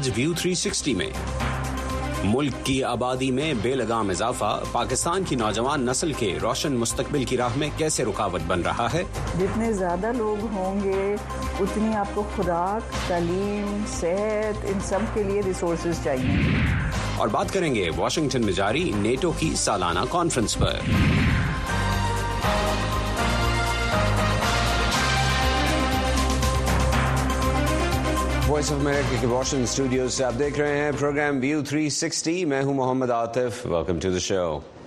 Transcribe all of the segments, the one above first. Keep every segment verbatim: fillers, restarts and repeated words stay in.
आज view three sixty में मुल्क की आबादी में बेलगाम इजाफा पाकिस्तान की नौजवान नस्ल के रोशन मुस्तकबिल की राह में कैसे रुकावट बन रहा है। जितने ज़्यादा लोग होंगे उतनी आपको खुराक, तालीम, सेहत, इन सब के लिए रिसोर्सेज चाहिए। और बात करेंगे वाशिंगटन में जारी नेटो की सालाना कॉन्फ्रेंस पर। वॉइस ऑफ अमेरिका के वाशिंगटन स्टूडियो से आप देख रहे हैं प्रोग्राम व्यू थ्री सिक्सटी। मैं हूं Mohammad Atif. Welcome to the show.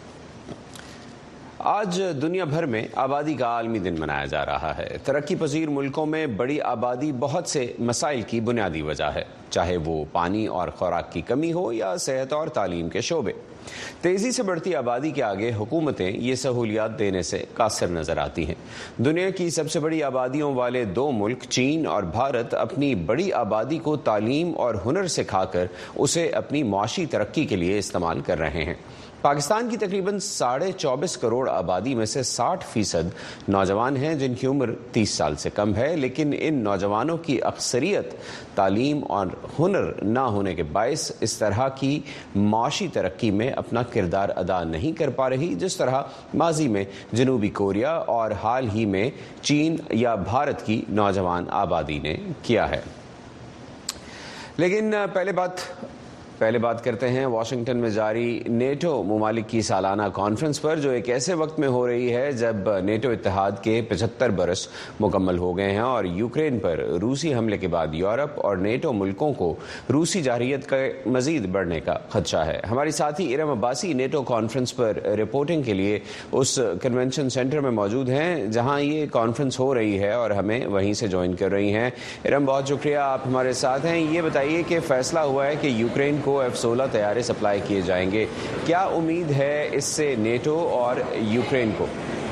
आज दुनिया भर में आबादी का आलमी दिन मनाया जा रहा है। तरक्की पजीर मुल्कों में बड़ी आबादी बहुत से मसाइल की बुनियादी वजह है, चाहे वो पानी और खुराक की कमी हो या सेहत और तालीम के शोबे। तेजी से बढ़ती आबादी के आगे हुकूमतें ये सहूलियात देने से कासिर नजर आती हैं। दुनिया की सबसे बड़ी आबादियों वाले दो मुल्क चीन और भारत अपनी बड़ी आबादी को तालीम और हुनर सिखाकर उसे अपनी मुआशी तरक्की के लिए इस्तेमाल कर रहे हैं। पाकिस्तान की तकरीबन साढ़े चौबीस करोड़ आबादी में से साठ फीसद नौजवान हैं जिनकी उम्र तीस साल से कम है, लेकिन इन नौजवानों की अक्सरियत तालीम और हुनर ना होने के बायस इस तरह की माशी तरक्की में अपना किरदार अदा नहीं कर पा रही, जिस तरह माजी में जनूबी कोरिया और हाल ही में चीन या भारत की नौजवान आबादी ने किया है। लेकिन पहले बात पहले बात करते हैं वाशिंगटन में जारी नेटो मुमालिक की सालाना कॉन्फ्रेंस पर, जो एक ऐसे वक्त में हो रही है जब नेटो इत्तेहाद के पचहत्तर बरस मुकम्मल हो गए हैं और यूक्रेन पर रूसी हमले के बाद यूरोप और नेटो मुल्कों को रूसी जारहियत का मजीद बढ़ने का खदशा है। हमारी साथी इरम अब्बासी नेटो कॉन्फ्रेंस पर रिपोर्टिंग के लिए उस कन्वेंशन सेंटर में मौजूद हैं जहाँ ये कॉन्फ्रेंस हो रही है और हमें वहीं से ज्वाइन कर रही हैं। इरम, बहुत शुक्रिया, आप हमारे साथ हैं। ये बताइए कि फैसला हुआ है कि यूक्रेन को एफ सोलह तैयारे सप्लाई किए जाएंगे, क्या उम्मीद है इससे नेटो और यूक्रेन को?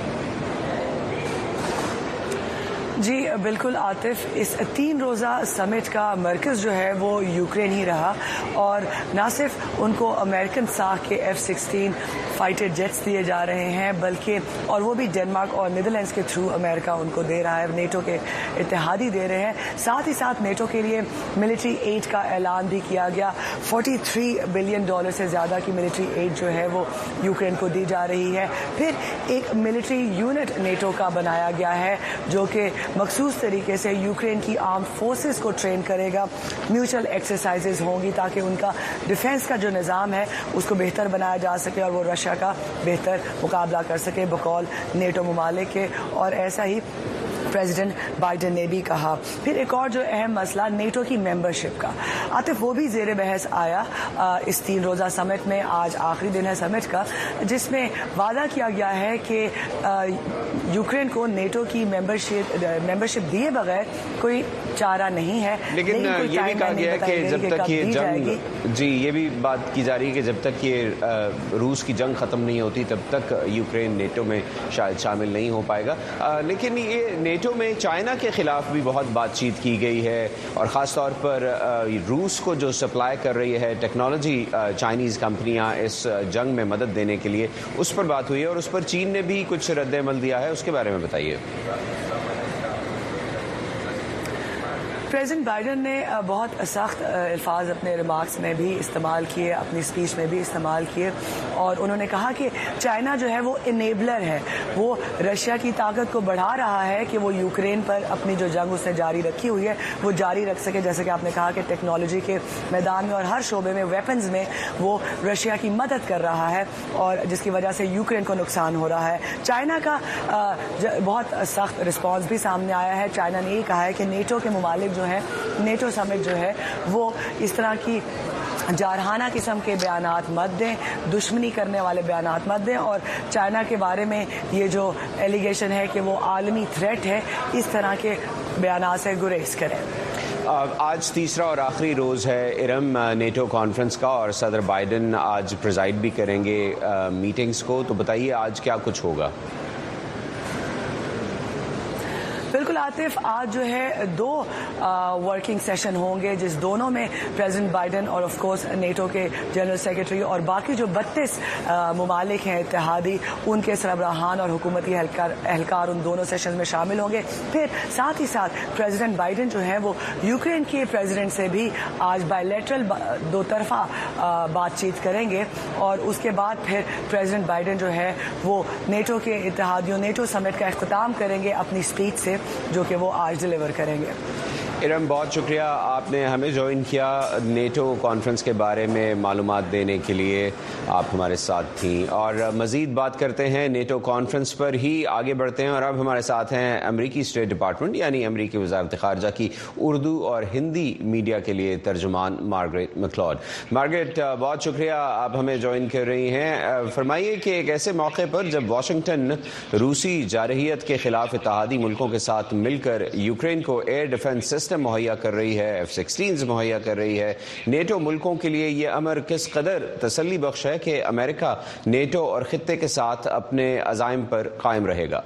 जी बिल्कुल आतिफ, इस तीन रोज़ा समिट का मरकज़ जो है वो यूक्रेन ही रहा और ना सिर्फ उनको अमेरिकन साख के एफ सिक्सटीन फाइटर जेट्स दिए जा रहे हैं, बल्कि और वो भी डेनमार्क और नीदरलैंड्स के थ्रू अमेरिका उनको दे रहा है, नेटो के इत्तेहादी दे रहे हैं। साथ ही साथ नेटो के लिए मिलिट्री एड का ऐलान भी किया गया। तैंतालीस बिलियन डॉलर से ज़्यादा की मिलिट्री एड जो है वो यूक्रेन को दी जा रही है। फिर एक मिलिट्री यूनिट नेटो का बनाया गया है जो कि मखसूस तरीके से यूक्रेन की आर्म्ड फोर्सेस को ट्रेन करेगा। म्यूचुअल एक्सरसाइजेज होंगी ताकि उनका डिफेंस का जो निज़ाम है उसको बेहतर बनाया जा सके और वो रशिया का बेहतर मुकाबला कर सके बकौल नेटो मुमालिक के, और ऐसा ही प्रेसिडेंट बाइडेन ने भी कहा। फिर एक और जो अहम मसला नेटो की मेंबरशिप का, आतिफ, वो भी जेर बहस आया आ, इस तीन रोज़ा समिट में। आज आखिरी दिन है समिट का, जिसमें वादा किया गया है कि यूक्रेन को नेटो की मेंबरशिप मेंबरशिप दिए बगैर कोई चारा नहीं है। लेकिन, लेकिन ये भी कहा गया है कि जब तक ये जंग जी ये भी बात की जा रही है कि जब तक ये रूस की जंग खत्म नहीं होती तब तक यूक्रेन नेटो में शायद शामिल नहीं हो पाएगा। आ, लेकिन ये नेटो में चाइना के खिलाफ भी बहुत बातचीत की गई है और ख़ास तौर पर रूस को जो सप्लाई कर रही है टेक्नोलॉजी चाइनीज़ कंपनियां इस जंग में मदद देने के लिए, उस पर बात हुई है और उस पर चीन ने भी कुछ रद्द-ए-अमल दिया है, उसके बारे में बताइए। प्रेसिडेंट बाइडेन ने बहुत सख्त अल्फाज अपने रिमार्क्स में भी इस्तेमाल किए, अपनी स्पीच में भी इस्तेमाल किए और उन्होंने कहा कि चाइना जो है वो इनेबलर है, वो रशिया की ताकत को बढ़ा रहा है कि वो यूक्रेन पर अपनी जो जंग उसने जारी रखी हुई है वो जारी रख सके। जैसे कि आपने कहा कि टेक्नोलॉजी के मैदान में और हर शोबे में, वेपन्स में वो रशिया की मदद कर रहा है और जिसकी वजह से यूक्रेन को नुकसान हो रहा है। चाइना का बहुत सख्त रिस्पॉन्स भी सामने आया है। चाइना ने ये कहा है कि नेटो के मुमालिक है नेटो समिट जो है वो इस तरह की जारहाना किस्म के बयानात मत दें, दुश्मनी करने वाले बयानात मत दें और चाइना के बारे में ये जो एलिगेशन है कि वो आलमी थ्रेट है, इस तरह के बयानात से गुरेज करें। आज तीसरा और आखिरी रोज़ है इरम नेटो कॉन्फ्रेंस का और सदर बाइडेन आज प्रिजाइड भी करेंगे मीटिंग्स को, तो बताइए आज क्या कुछ होगा? बिल्कुल عاطف آج جو ہے دو ورکنگ سیشن ہوں گے جس دونوں میں پریزیڈنٹ بائیڈن اور آف کورس نیٹو کے جنرل سیکرٹری اور باقی جو بتیس ممالک ہیں اتحادی ان کے سربراہان اور حکومتی اہلکار ان دونوں سیشن میں شامل ہوں گے. پھر ساتھ ہی ساتھ پریزیڈنٹ بائیڈن جو ہیں وہ یوکرین کے پریزیڈنٹ سے بھی آج بائی لیٹرل دو طرفہ بات چیت کریں گے اور اس کے بعد پھر پریزیڈنٹ بائیڈن جو ہے وہ نیٹو کے اتحادیوں نیٹو سمٹ کا اختتام کریں گے اپنی اسپیچ سے جو کہ وہ آج ڈلیور کریں گے. ارم بہت شکریہ آپ نے ہمیں جوائن کیا نیٹو کانفرنس کے بارے میں معلومات دینے کے لیے آپ ہمارے ساتھ تھیں اور مزید بات کرتے ہیں نیٹو کانفرنس پر ہی آگے بڑھتے ہیں اور اب ہمارے ساتھ ہیں امریکی اسٹیٹ ڈپارٹمنٹ یعنی امریکی وزارت خارجہ کی اردو اور ہندی میڈیا کے لیے ترجمان مارگریٹ مکلوڈ. مارگریٹ بہت شکریہ آپ ہمیں جوائن کر رہی ہیں. فرمائیے کہ ایک ایسے موقع پر جب واشنگٹن روسی جارحیت کے خلاف اتحادی ملکوں کے ساتھ مل کر یوکرین کو ایئر ڈیفنس سسٹم مہیا کر رہی ہے ایف سکسٹینز مہیا کر رہی ہے نیٹو ملکوں کے لیے یہ امر کس قدر تسلی بخش ہے کہ امریکہ نیٹو اور خطے کے ساتھ اپنے عزائم پر قائم رہے گا؟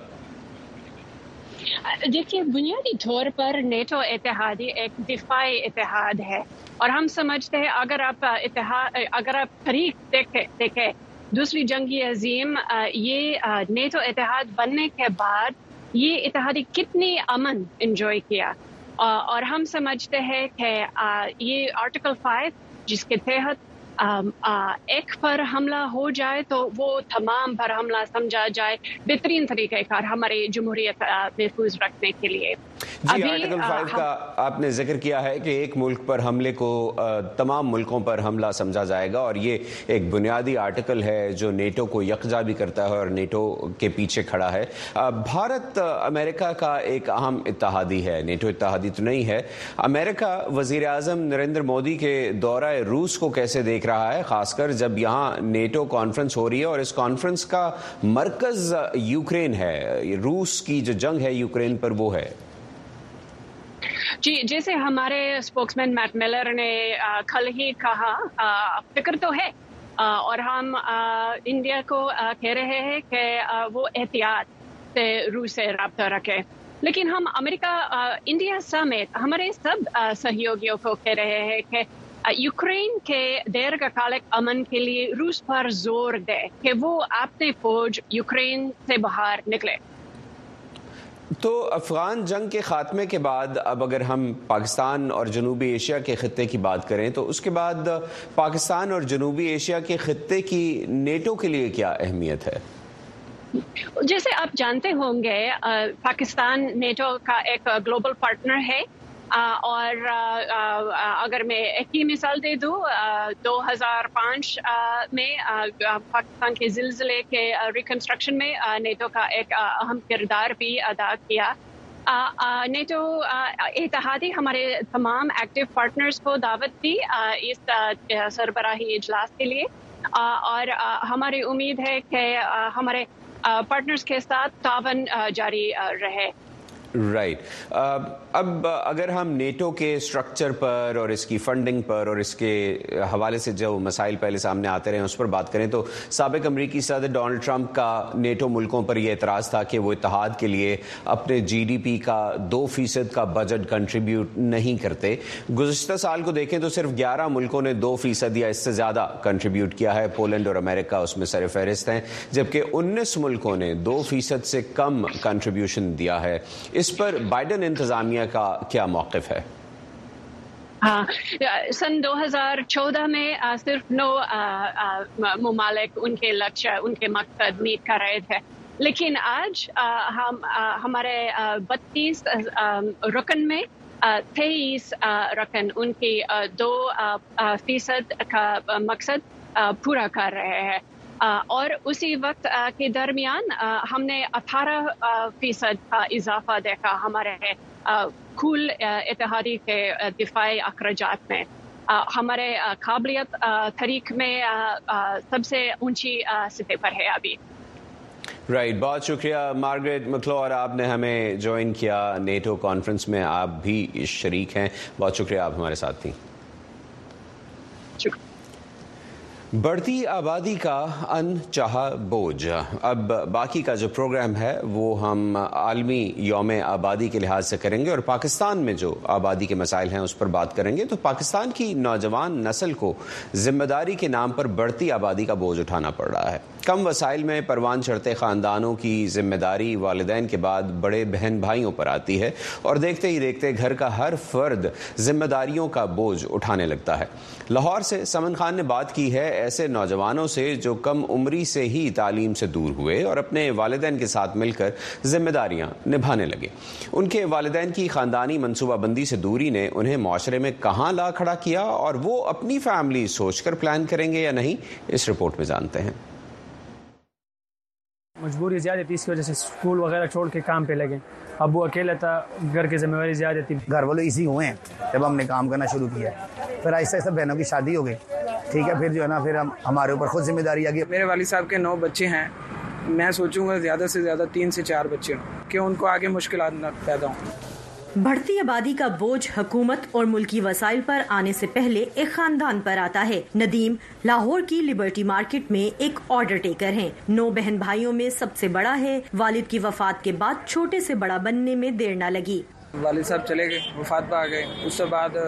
دیکھیے بنیادی طور پر نیٹو اتحادی ایک دفاعی اتحاد ہے اور ہم سمجھتے ہیں اگر آپ اتحاد اگر آپ تاریخ دیکھیں دیکھیں دوسری جنگی عظیم یہ نیٹو اتحاد بننے کے بعد یہ اتحادی کتنی امن انجوائے کیا اور ہم سمجھتے ہیں کہ یہ آرٹیکل فائیو جس کے تحت ایک پر حملہ ہو جائے تو وہ تمام پر حملہ سمجھا جائے بہترین طریقہ کار ہمارے جمہوریت محفوظ رکھنے کے لیے. جی آرٹیکل فائیو کا آپ نے ذکر کیا ہے کہ ایک ملک پر حملے کو تمام ملکوں پر حملہ سمجھا جائے گا اور یہ ایک بنیادی آرٹیکل ہے جو نیٹو کو یکجا بھی کرتا ہے اور نیٹو کے پیچھے کھڑا ہے. بھارت امریکہ کا ایک اہم اتحادی ہے نیٹو اتحادی تو نہیں ہے. امریکہ وزیر اعظم نریندر مودی کے دورہ روس کو کیسے دیکھ رہا ہے خاص کر جب یہاں نیٹو کانفرنس ہو رہی ہے اور اس کانفرنس کا مرکز یوکرین ہے روس کی جو جنگ ہے یوکرین پر وہ ہے؟ جی جیسے ہمارے اسپوکس مین میٹ ملر نے کل ہی کہا فکر تو ہے اور ہم انڈیا کو کہہ رہے ہیں کہ وہ احتیاط سے روس سے رابطہ رکھے لیکن ہم امریکہ انڈیا سمیت ہمارے سب سہیوگیوں کو کہہ رہے ہیں کہ یوکرین کے دیر کا کالک امن کے لیے روس پر زور دے کہ وہ اپنے فوج یوکرین سے باہر نکلے. تو افغان جنگ کے خاتمے کے بعد اب اگر ہم پاکستان اور جنوبی ایشیا کے خطے کی بات کریں تو اس کے بعد پاکستان اور جنوبی ایشیا کے خطے کی نیٹو کے لیے کیا اہمیت ہے؟ جیسے آپ جانتے ہوں گے پاکستان نیٹو کا ایک گلوبل پارٹنر ہے اور اگر میں ایک ہی مثال دے دوں دو ہزار پانچ میں پاکستان کے زلزلے کے ریکنسٹرکشن میں نیٹو کا ایک اہم کردار بھی ادا کیا. نیٹو اتحادی ہمارے تمام ایکٹیو پارٹنرز کو دعوت دی اس سربراہی اجلاس کے لیے اور ہماری امید ہے کہ ہمارے پارٹنرز کے ساتھ تعاون جاری رہے. رائٹ right. اب اگر ہم نیٹو کے اسٹرکچر پر اور اس کی فنڈنگ پر اور اس کے حوالے سے جو مسائل پہلے سامنے آتے رہے ہیں اس پر بات کریں تو سابق امریکی صدر ڈونلڈ ٹرمپ کا نیٹو ملکوں پر یہ اعتراض تھا کہ وہ اتحاد کے لیے اپنے جی ڈی پی کا دو فیصد کا بجٹ کنٹریبیوٹ نہیں کرتے. گزشتہ سال کو دیکھیں تو صرف گیارہ ملکوں نے دو فیصد یا اس سے زیادہ کنٹریبیوٹ کیا ہے. پولینڈ اور امریکہ اس میں سر فہرست ہیں جبکہ انیس ملکوں نے دو فیصد سے کم کنٹریبیوشن دیا ہے. اس پر بائیڈن انتظامیہ کا کیا موقف ہے؟ ہاں سن دو ہزار چودہ میں صرف نو ممالک ان کے لکشیہ ان کے مقصد میٹ کر رہے تھے لیکن آج ہم ہمارے بتیس رکن میں تیئیس رکن ان کی دو فیصد کا مقصد پورا کر رہے ہیں اور اسی وقت کے درمیان ہم نے اٹھارہ فیصد کا اضافہ دیکھا ہمارے کل اتحادی کے دفاعی اخراجات میں. ہمارے قابلیت تاریخ میں سب سے اونچی سطح پر ہے ابھی. رائٹ right. بہت شکریہ مارگریٹ مکلوڈ آپ نے ہمیں جوائن کیا نیٹو کانفرنس میں آپ بھی شریک ہیں. بہت شکریہ آپ ہمارے ساتھ تھیں. بڑھتی آبادی کا ان چاہا بوجھ. اب باقی کا جو پروگرام ہے وہ ہم عالمی یوم آبادی کے لحاظ سے کریں گے اور پاکستان میں جو آبادی کے مسائل ہیں اس پر بات کریں گے. تو پاکستان کی نوجوان نسل کو ذمہ داری کے نام پر بڑھتی آبادی کا بوجھ اٹھانا پڑ رہا ہے. کم وسائل میں پروان چڑھتے خاندانوں کی ذمہ داری والدین کے بعد بڑے بہن بھائیوں پر آتی ہے اور دیکھتے ہی دیکھتے گھر کا ہر فرد ذمہ داریوں کا بوجھ اٹھانے لگتا ہے. لاہور سے سمن خان نے بات کی ہے ایسے نوجوانوں سے جو کم عمری سے ہی تعلیم سے دور ہوئے اور اپنے والدین کے ساتھ مل کر ذمہ داریاں نبھانے لگے. ان کے والدین کی خاندانی منصوبہ بندی سے دوری نے انہیں معاشرے میں کہاں لا کھڑا کیا اور وہ اپنی فیملی سوچ کر پلان کریں گے یا نہیں, اس رپورٹ میں جانتے ہیں. مجبوری زیادہ تھی, اس کی وجہ سے اسکول وغیرہ چھوڑ کے کام پہ لگے. ابو اکیلا تھا, گھر کی ذمہ داری زیادہ تھی. گھر والے اسی ہوئے ہیں جب ہم نے کام کرنا شروع کیا, پھر آہستہ آہستہ بہنوں کی شادی ہو گئی, ٹھیک ہے, پھر جو ہے نا پھر ہم ہمارے اوپر خود ذمہ داری آ گئی. میرے والد صاحب کے نو بچے ہیں, میں سوچوں گا زیادہ سے زیادہ تین سے چار بچے ہوں کہ ان کو آگے مشکلات نہ پیدا ہوں. بڑھتی آبادی کا بوجھ حکومت اور ملکی وسائل پر آنے سے پہلے ایک خاندان پر آتا ہے. ندیم لاہور کی لبرٹی مارکیٹ میں ایک آرڈر ٹیکر ہیں. نو بہن بھائیوں میں سب سے بڑا ہے. والد کی وفات کے بعد چھوٹے سے بڑا بننے میں دیر نہ لگی. والد صاحب چلے گئے, وفات پہ آ گئے, اس کے بعد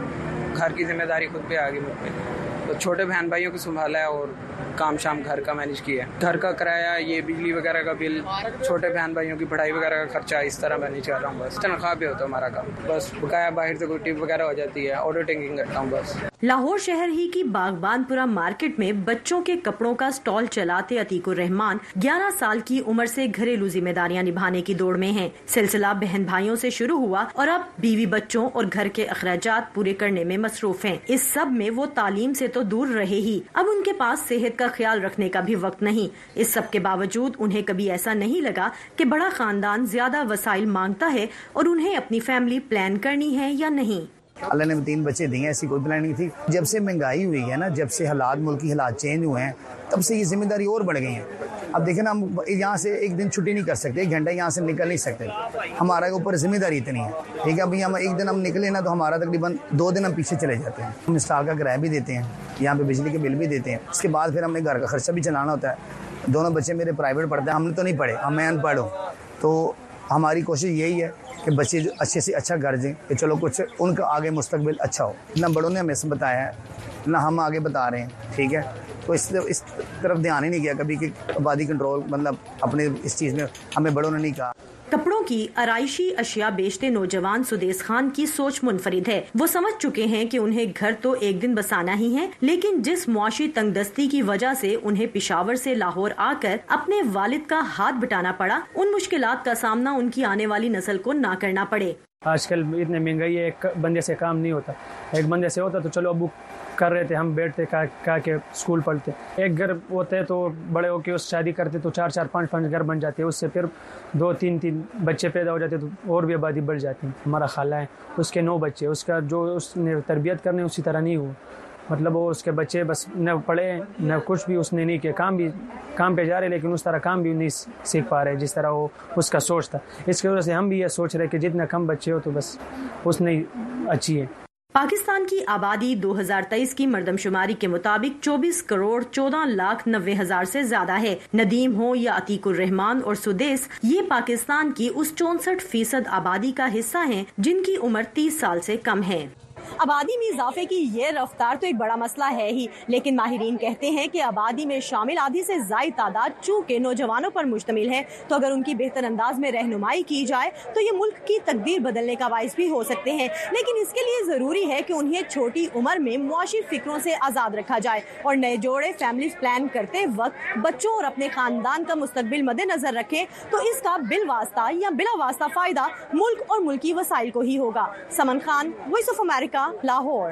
گھر کی ذمہ داری خود پہ آ گئی مجھ پہ. تو چھوٹے بہن بھائیوں کو سنبھالا ہے اور کام شام گھر کا مینیج کیا ہے. گھر کا کرایہ, یہ بجلی وغیرہ کا بل, چھوٹے بہن بھائیوں کی پڑھائی وغیرہ کا خرچہ, اس طرح مینیج کر رہا ہوں. بس تنخواہ پہ ہوتا ہے ہمارا کام, بس بقایا باہر سے کوئی ٹپ وغیرہ ہو جاتی ہے, آرڈر ٹیکنگ کرتا ہوں بس. لاہور شہر ہی کی باغبان پورہ مارکیٹ میں بچوں کے کپڑوں کا سٹال چلاتے عتیق الرحمان گیارہ سال کی عمر سے گھریلو ذمہ داریاں نبھانے کی دوڑ میں ہیں. سلسلہ بہن بھائیوں سے شروع ہوا اور اب بیوی بچوں اور گھر کے اخراجات پورے کرنے میں مصروف ہیں. اس سب میں وہ تعلیم سے تو دور رہے ہی, اب ان کے پاس صحت کا خیال رکھنے کا بھی وقت نہیں. اس سب کے باوجود انہیں کبھی ایسا نہیں لگا کہ بڑا خاندان زیادہ وسائل مانگتا ہے اور انہیں اپنی فیملی پلان کرنی ہے یا نہیں. اللہ نے تین بچے دیے, ایسی کوئی پلاننگ تھی. جب سے مہنگائی ہوئی ہے نا, جب سے حالات ملکی حالات چینج ہوئے ہیں, تب سے یہ ذمہ داری اور بڑھ گئی ہیں. اب دیکھیں نا, ہم یہاں سے ایک دن چھٹی نہیں کر سکتے, ایک گھنٹہ یہاں سے نکل نہیں سکتے, ہمارے اوپر ذمہ داری اتنی ہے, ٹھیک ہے. ابھی ہم ایک دن ہم نکلے نا تو ہمارا تقریباً دو دن ہم پیچھے چلے جاتے ہیں. ہم اسٹال کا کرایہ بھی دیتے ہیں, یہاں پہ بجلی کے بل بھی دیتے ہیں, اس کے بعد پھر ہم نے گھر کا خرچہ بھی چلانا ہوتا ہے. دونوں بچے میرے پرائیویٹ پڑھتے ہیں, ہم نے تو نہیں پڑھے, ہم میں ان پڑھ ہوں. تو ہماری کوشش یہی ہے کہ بچے جو اچھے سے اچھا گھر دیں کہ چلو کچھ ان کا آگے مستقبل اچھا ہو. نہ بڑوں نے ہمیں بتایا ہے نہ ہم آگے بتا رہے ہیں, ٹھیک ہے. تو اس اس طرف دھیان ہی نہیں کیا کبھی کہ آبادی کنٹرول, مطلب اپنے اس چیز میں ہمیں بڑوں نے نہیں کہا. کپڑوں کی آرائشی اشیاء بیچتے نوجوان سدیس خان کی سوچ منفرد ہے. وہ سمجھ چکے ہیں کہ انہیں گھر تو ایک دن بسانا ہی ہے, لیکن جس معاشی تنگ دستی کی وجہ سے انہیں پشاور سے لاہور آ کر اپنے والد کا ہاتھ بٹانا پڑا, ان مشکلات کا سامنا ان کی آنے والی نسل کو نہ کرنا پڑے. آج کل اتنے مہنگائی ہے, ایک بندے سے کام نہیں ہوتا. ایک بندے سے ہوتا تو چلو ابو کر رہے تھے, ہم بیٹھتے کہا کہ اسکول پڑھتے. ایک گھر ہوتے تو بڑے ہو کے اس شادی کرتے تو چار چار پانچ پانچ گھر بن جاتے, اس سے پھر دو تین تین بچے پیدا ہو جاتے تو اور بھی آبادی بڑھ جاتی. ہمارا خالہ ہے, اس کے نو بچے, اس کا جو اس نے تربیت کرنے اسی طرح نہیں ہوا, مطلب وہ اس کے بچے بس نہ پڑھے نہ کچھ بھی اس نے نہیں کیا. کام بھی کام پہ جا رہے لیکن اس طرح کام بھی نہیں سیکھ پا رہے جس طرح وہ اس کا سوچ تھا. اس کی وجہ سے ہم بھی یہ سوچ رہے کہ جتنا کم بچے ہو تو بس اس نے اچھی ہے. پاکستان کی آبادی دو ہزار تیئیس کی مردم شماری کے مطابق چوبیس کروڑ چودہ لاکھ نوے ہزار سے زیادہ ہے. ندیم ہو یا عتیق الرحمان اور سدیس, یہ پاکستان کی اس چونسٹھ فیصد آبادی کا حصہ ہیں جن کی عمر تیس سال سے کم ہے. آبادی میں اضافے کی یہ رفتار تو ایک بڑا مسئلہ ہے ہی, لیکن ماہرین کہتے ہیں کہ آبادی میں شامل آدھی سے زائد تعداد چونکہ نوجوانوں پر مشتمل ہے, تو اگر ان کی بہتر انداز میں رہنمائی کی جائے تو یہ ملک کی تقدیر بدلنے کا باعث بھی ہو سکتے ہیں. لیکن اس کے لیے ضروری ہے کہ انہیں چھوٹی عمر میں معاشی فکروں سے آزاد رکھا جائے اور نئے جوڑے فیملیز پلان کرتے وقت بچوں اور اپنے خاندان کا مستقبل مد نظر رکھیں, تو اس کا بال واسطہ یا بلا واسطہ فائدہ ملک اور ملکی وسائل کو ہی ہوگا. سمن خان, وائس آف امریکہ, لاہور.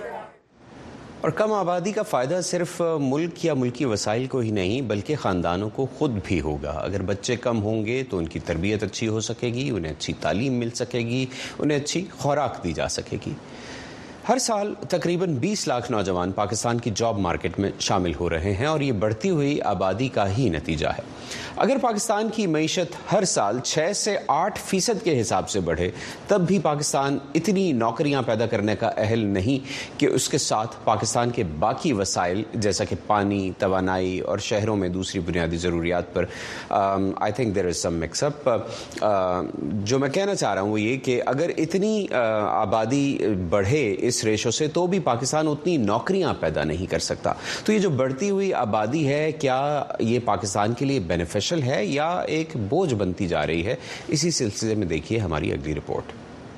اور کم آبادی کا فائدہ صرف ملک یا ملکی وسائل کو ہی نہیں بلکہ خاندانوں کو خود بھی ہوگا. اگر بچے کم ہوں گے تو ان کی تربیت اچھی ہو سکے گی, انہیں اچھی تعلیم مل سکے گی, انہیں اچھی خوراک دی جا سکے گی. ہر سال تقریباً بیس لاکھ نوجوان پاکستان کی جاب مارکیٹ میں شامل ہو رہے ہیں اور یہ بڑھتی ہوئی آبادی کا ہی نتیجہ ہے. اگر پاکستان کی معیشت ہر سال چھ سے آٹھ فیصد کے حساب سے بڑھے تب بھی پاکستان اتنی نوکریاں پیدا کرنے کا اہل نہیں کہ اس کے ساتھ پاکستان کے باقی وسائل جیسا کہ پانی، توانائی اور شہروں میں دوسری بنیادی ضروریات پر آئی تھنک دیر از سم مکس اپ. جو میں کہنا چاہ رہا ہوں وہ یہ کہ اگر اتنی آبادی بڑھے اس ریشو سے تو بھی پاکستان اتنی نوکریاں پیدا نہیں کر سکتا. تو یہ جو بڑھتی ہوئی آبادی ہے کیا یہ پاکستان کے لیے بینیفیشل ہے یا ایک بوجھ بنتی جا رہی ہے؟ اسی سلسلے میں دیکھیے ہماری اگلی رپورٹ.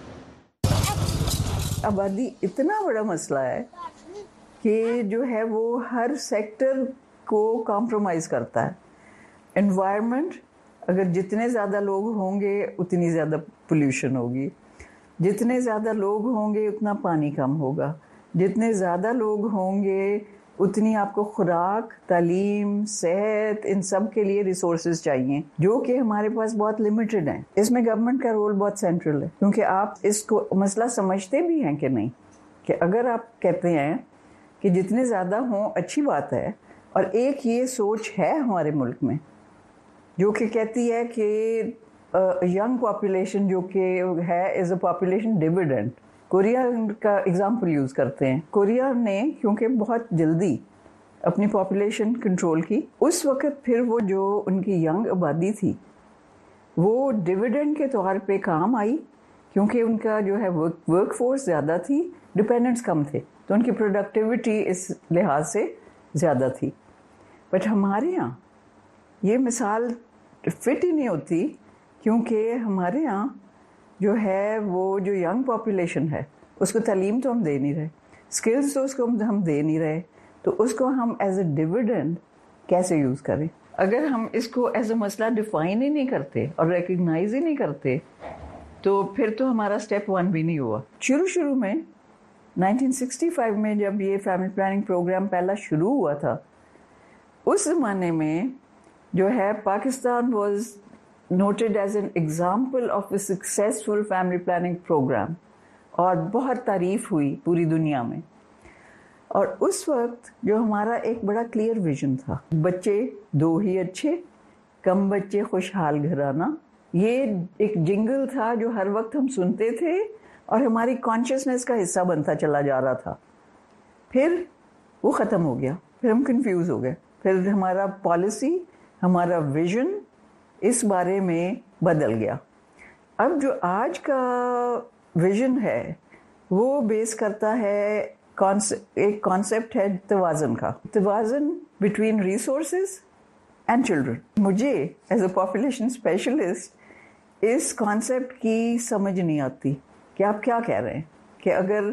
آبادی اتنا بڑا مسئلہ ہے کہ جو ہے وہ ہر سیکٹر کو کمپرومائز کرتا ہے. انوائرمنٹ، اگر جتنے زیادہ لوگ ہوں گے اتنی زیادہ پولیوشن ہوگی، جتنے زیادہ لوگ ہوں گے اتنا پانی کم ہوگا، جتنے زیادہ لوگ ہوں گے اتنی آپ کو خوراک، تعلیم، صحت، ان سب کے لیے ریسورسز چاہیے جو کہ ہمارے پاس بہت لمیٹڈ ہیں. اس میں گورنمنٹ کا رول بہت سینٹرل ہے کیونکہ آپ اس کو مسئلہ سمجھتے بھی ہیں کہ نہیں، کہ اگر آپ کہتے ہیں کہ جتنے زیادہ ہوں اچھی بات ہے، اور ایک یہ سوچ ہے ہمارے ملک میں جو کہ کہتی ہے کہ ینگ پاپولیشن جو کہ ہے از اے پاپولیشن ڈیویڈنڈ. کوریا کا اگزامپل یوز کرتے ہیں. کوریا نے کیونکہ بہت جلدی اپنی پاپولیشن کنٹرول کی، اس وقت پھر وہ جو ان کی ینگ آبادی تھی وہ ڈیویڈنڈ کے طور پہ کام آئی کیونکہ ان کا جو ہے ورک فورس زیادہ تھی، ڈپینڈنٹس کم تھے، تو ان کی پروڈکٹیوٹی اس لحاظ سے زیادہ تھی. بٹ ہمارے ہاں یہ مثال فٹ ہی نہیں ہوتی کیونکہ ہمارے ہاں جو ہے وہ جو ینگ پاپولیشن ہے اس کو تعلیم تو ہم دے نہیں رہے، اسکلز تو اس کو ہم دے نہیں رہے، تو اس کو ہم ایز اے ڈیویڈنڈ کیسے یوز کریں؟ اگر ہم اس کو ایز اے مسئلہ ڈیفائن ہی نہیں کرتے اور ریکگنائز ہی نہیں کرتے تو پھر تو ہمارا اسٹیپ ون بھی نہیں ہوا. شروع شروع میں نائنٹین سکسٹی فائیو میں جب یہ فیملی پلاننگ پروگرام پہلا شروع ہوا تھا، اس زمانے میں جو ہے پاکستان واز noted as an example of a successful family planning program اور بہت تعریف ہوئی پوری دنیا میں. اور اس وقت جو ہمارا ایک بڑا کلیئر ویژن تھا، بچے دو ہی اچھے، کم بچے خوشحال گھرانہ، یہ ایک جنگل تھا جو ہر وقت ہم سنتے تھے اور ہماری کانشیسنیس کا حصہ بنتا چلا جا رہا تھا. پھر وہ ختم ہو گیا، پھر ہم کنفیوز ہو گئے، پھر ہمارا پالیسی، ہمارا ویژن اس بارے میں بدل گیا. اب جو آج کا ویژن ہے وہ بیس کرتا ہے ایک کانسیپٹ ہے توازن کا، توازن بٹوین ریسورسز اینڈ چلڈرن. مجھے ایز اے پاپولیشن اسپیشلسٹ اس کانسیپٹ کی سمجھ نہیں آتی کہ آپ کیا کہہ رہے ہیں کہ اگر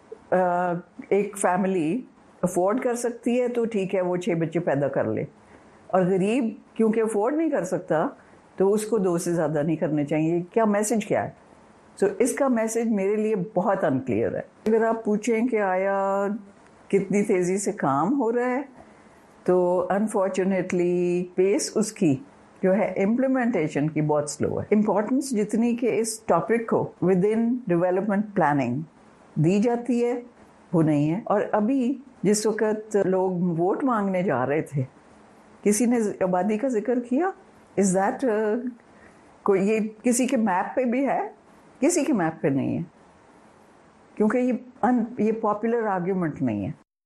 ایک فیملی افورڈ کر سکتی ہے تو ٹھیک ہے وہ چھ بچے پیدا کر لے، اور غریب کیونکہ افورڈ نہیں کر سکتا تو اس کو دو سے زیادہ نہیں کرنے چاہیے. کیا میسج کیا ہے؟ سو so, اس کا میسج میرے لیے بہت ان کلیئر ہے. اگر آپ پوچھیں کہ آیا کتنی تیزی سے کام ہو رہا ہے تو انفارچونیٹلی پیس اس کی جو ہے امپلیمنٹیشن کی بہت سلو ہے. امپورٹنس جتنی کہ اس ٹاپک کو ود ان ڈیولپمنٹ پلاننگ دی جاتی ہے وہ نہیں ہے. اور ابھی جس وقت لوگ ووٹ مانگنے جا رہے تھے کسی نے آبادی کا ذکر کیا؟ از دیٹ کوئی یہ کسی کے میپ پہ بھی ہے؟ کسی کے میپ پہ نہیں ہے کیونکہ یہ ان یہ پاپولر آرگیومنٹ نہیں ہے.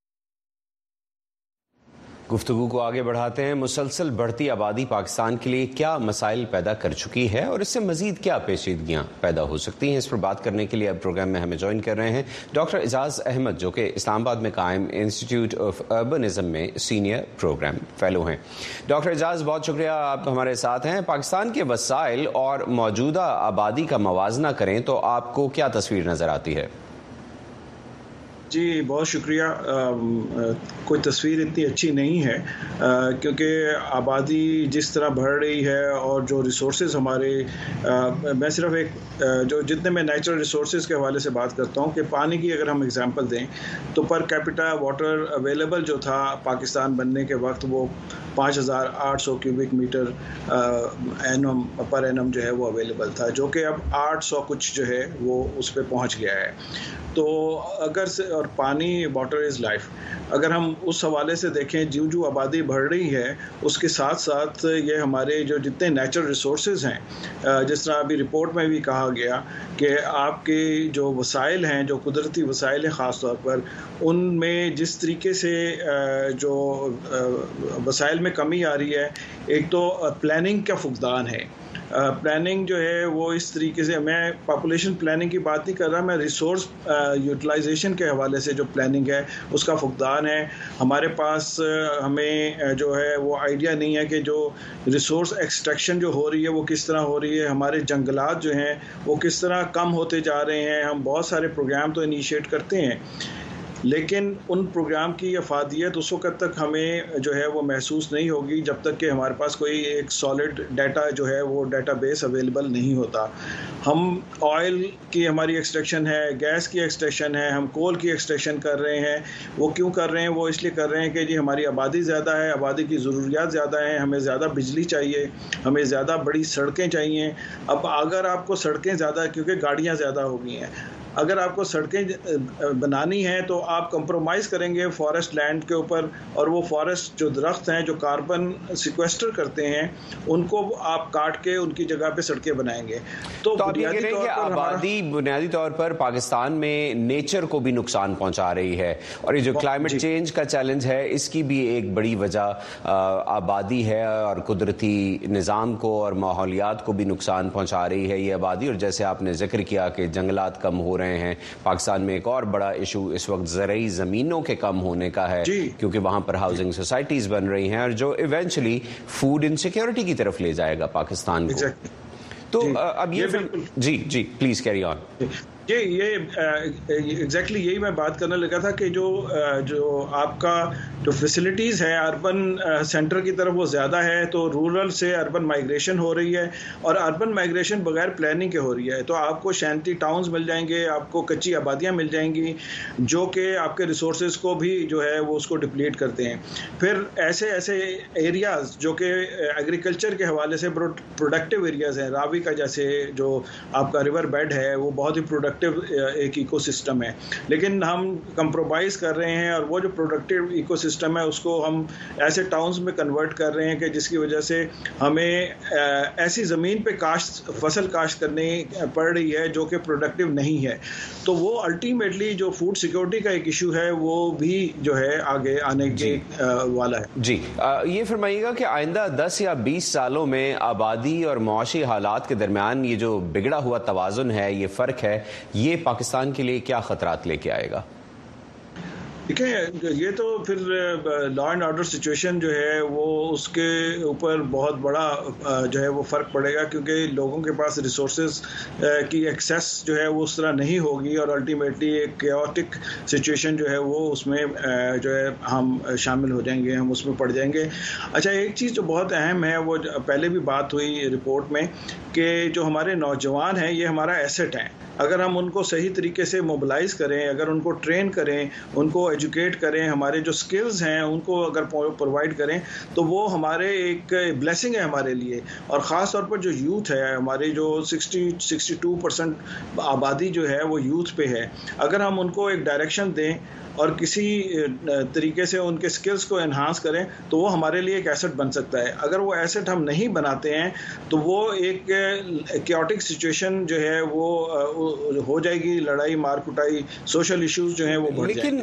گفتگو کو آگے بڑھاتے ہیں. مسلسل بڑھتی آبادی پاکستان کے لیے کیا مسائل پیدا کر چکی ہے اور اس سے مزید کیا پیچیدگیاں پیدا ہو سکتی ہیں؟ اس پر بات کرنے کے لیے اب پروگرام میں ہمیں جوائن کر رہے ہیں ڈاکٹر اعجاز احمد جو کہ اسلام آباد میں قائم انسٹیٹیوٹ آف اربنزم میں سینئر پروگرام فیلو ہیں. ڈاکٹر اعجاز بہت شکریہ آپ ہمارے ساتھ ہیں. پاکستان کے وسائل اور موجودہ آبادی کا موازنہ کریں تو آپ کو کیا تصویر نظر آتی ہے؟ جی بہت شکریہ. کوئی تصویر اتنی اچھی نہیں ہے کیونکہ آبادی جس طرح بڑھ رہی ہے اور جو ریسورسز ہمارے, میں صرف ایک جو جتنے میں نیچرل ریسورسز کے حوالے سے بات کرتا ہوں کہ پانی کی اگر ہم اگزامپل دیں تو پر کیپٹا واٹر اویلیبل جو تھا پاکستان بننے کے وقت وہ پانچ ہزار آٹھ سو کیوبک میٹر اینم پر اینم جو ہے وہ اویلیبل تھا, جو کہ اب آٹھ سو کچھ جو ہے وہ اس پہ پہنچ گیا ہے. تو اگر سے اور پانی واٹر از لائف, اگر ہم اس حوالے سے دیکھیں جو جو آبادی بڑھ رہی ہے اس کے ساتھ ساتھ یہ ہمارے جو جتنے نیچرل ریسورسز ہیں, جس طرح ابھی رپورٹ میں بھی کہا گیا کہ آپ کے جو وسائل ہیں, جو قدرتی وسائل ہیں خاص طور پر, ان میں جس طریقے سے جو وسائل میں کمی آ رہی ہے, ایک تو پلاننگ کا فقدان ہے. پلاننگ جو ہے وہ اس طریقے سے, میں پاپولیشن پلاننگ کی بات نہیں کر رہا, میں ریسورس یوٹیلائزیشن کے حوالے سے جو پلاننگ ہے اس کا فقدان ہے. ہمارے پاس ہمیں جو ہے وہ آئیڈیا نہیں ہے کہ جو ریسورس ایکسٹریکشن جو ہو رہی ہے وہ کس طرح ہو رہی ہے, ہمارے جنگلات جو ہیں وہ کس طرح کم ہوتے جا رہے ہیں. ہم بہت سارے پروگرام تو انیشیٹ کرتے ہیں لیکن ان پروگرام کی افادیت اس وقت تک ہمیں جو ہے وہ محسوس نہیں ہوگی جب تک کہ ہمارے پاس کوئی ایک سالڈ ڈیٹا جو ہے وہ ڈیٹا بیس اویلیبل نہیں ہوتا. ہم آئل کی ہماری ایکسٹریکشن ہے, گیس کی ایکسٹریکشن ہے, ہم کول کی ایکسٹریکشن کر رہے ہیں. وہ کیوں کر رہے ہیں؟ وہ اس لیے کر رہے ہیں کہ جی ہماری آبادی زیادہ ہے, آبادی کی ضروریات زیادہ ہیں, ہمیں زیادہ بجلی چاہیے, ہمیں زیادہ بڑی سڑکیں چاہیے. اب اگر آپ کو سڑکیں زیادہ, کیونکہ گاڑیاں زیادہ ہو گئی ہیں, اگر آپ کو سڑکیں بنانی ہیں تو آپ کمپرومائز کریں گے فارسٹ لینڈ کے اوپر, اور وہ فارسٹ جو درخت ہیں جو کاربن سیکویسٹر کرتے ہیں ان کو آپ کاٹ کے ان کی جگہ پہ سڑکیں بنائیں گے. تو آپ یہ کہہ رہے ہیں کہ آبادی بنیادی طور پر پاکستان میں نیچر کو بھی نقصان پہنچا رہی ہے, اور یہ جو کلائمیٹ چینج کا چیلنج ہے اس کی بھی ایک بڑی وجہ آبادی ہے, اور قدرتی نظام کو اور ماحولیات کو بھی نقصان پہنچا رہی ہے یہ آبادی. اور جیسے آپ نے ذکر کیا کہ جنگلات کم ہو رہے ہیں, پاکستان میں ایک اور بڑا ایشو اس وقت زرعی زمینوں کے کم ہونے کا ہے کیونکہ وہاں پر ہاؤسنگ سوسائٹیز بن رہی ہیں, اور جو ایونچولی فوڈ انسیکیورٹی کی طرف لے جائے گا پاکستان کو. تو اب یہ جی جی پلیز کیری آن. یہ یہ ایگزیکٹلی یہی میں بات کرنے لگا تھا کہ جو جو آپ کا جو فیسلٹیز ہے اربن سینٹر کی طرف وہ زیادہ ہے, تو رورل سے اربن مائگریشن ہو رہی ہے, اور اربن مائگریشن بغیر پلاننگ کے ہو رہی ہے. تو آپ کو شینٹی ٹاؤنز مل جائیں گے, آپ کو کچی آبادیاں مل جائیں گی جو کہ آپ کے ریسورسز کو بھی جو ہے وہ اس کو ڈپلیٹ کرتے ہیں. پھر ایسے ایسے ایریاز جو کہ ایگریکلچر کے حوالے سے پروڈکٹیو ایریاز ہیں, راوی کا جیسے جو آپ کا ریور بیڈ ہے وہ بہت ہی پروڈکٹیو ایک ایکو سسٹم ہے, لیکن ہم کمپرومائز کر رہے ہیں, اور وہ جو پروڈکٹیو ایکو سسٹم ہے اس کو ہم ایسے ٹاؤنز میں کنورٹ کر رہے ہیں کہ جس کی وجہ سے ہمیں ایسی زمین پہ کاشت فصل کاشت کرنی پڑ رہی ہے جو کہ پروڈکٹیو نہیں ہے. تو وہ الٹیمیٹلی جو فوڈ سیکورٹی کا ایک ایشو ہے وہ بھی جو ہے آگے آنے کے والا ہے. جی یہ فرمائیے گا کہ آئندہ دس یا بیس سالوں میں آبادی اور معاشی حالات کے درمیان یہ جو بگڑا ہوا توازن ہے, یہ فرق ہے, یہ پاکستان کے لیے کیا خطرات لے کے آئے گا؟ دیکھیں یہ تو پھر لا اینڈ آرڈر سچویشن جو ہے وہ اس کے اوپر بہت بڑا جو ہے وہ فرق پڑے گا, کیونکہ لوگوں کے پاس ریسورسز کی ایکسیس جو ہے وہ اس طرح نہیں ہوگی, اور الٹیمیٹلی ایک کیوٹک سچویشن جو ہے وہ اس میں جو ہے ہم شامل ہو جائیں گے, ہم اس میں پڑ جائیں گے. اچھا ایک چیز جو بہت اہم ہے, وہ پہلے بھی بات ہوئی رپورٹ میں, کہ جو ہمارے نوجوان ہیں یہ ہمارا ایسٹ ہیں. اگر ہم ان کو صحیح طریقے سے موبلائز کریں, اگر ان کو ٹرین کریں, ان کو ایجوکیٹ کریں, ہمارے جو سکلز ہیں ان کو اگر پرووائڈ کریں, تو وہ ہمارے ایک بلیسنگ ہے ہمارے لیے. اور خاص طور پر جو یوتھ ہے, ہمارے جو سکسٹی سکسٹی ٹو پرسینٹ آبادی جو ہے وہ یوتھ پہ ہے, اگر ہم ان کو ایک ڈائریکشن دیں اور کسی طریقے سے ان کے سکلز کو انہانس کریں تو وہ ہمارے لیے ایک ایسٹ بن سکتا ہے. اگر وہ ایسٹ ہم نہیں بناتے ہیں تو وہ ایک کیوٹک سچویشن جو ہے وہ ہو جائے گی, لڑائی مار کٹائی, سوشل ایشوز جو ہیں وہ بڑھ جائیں گے. لیکن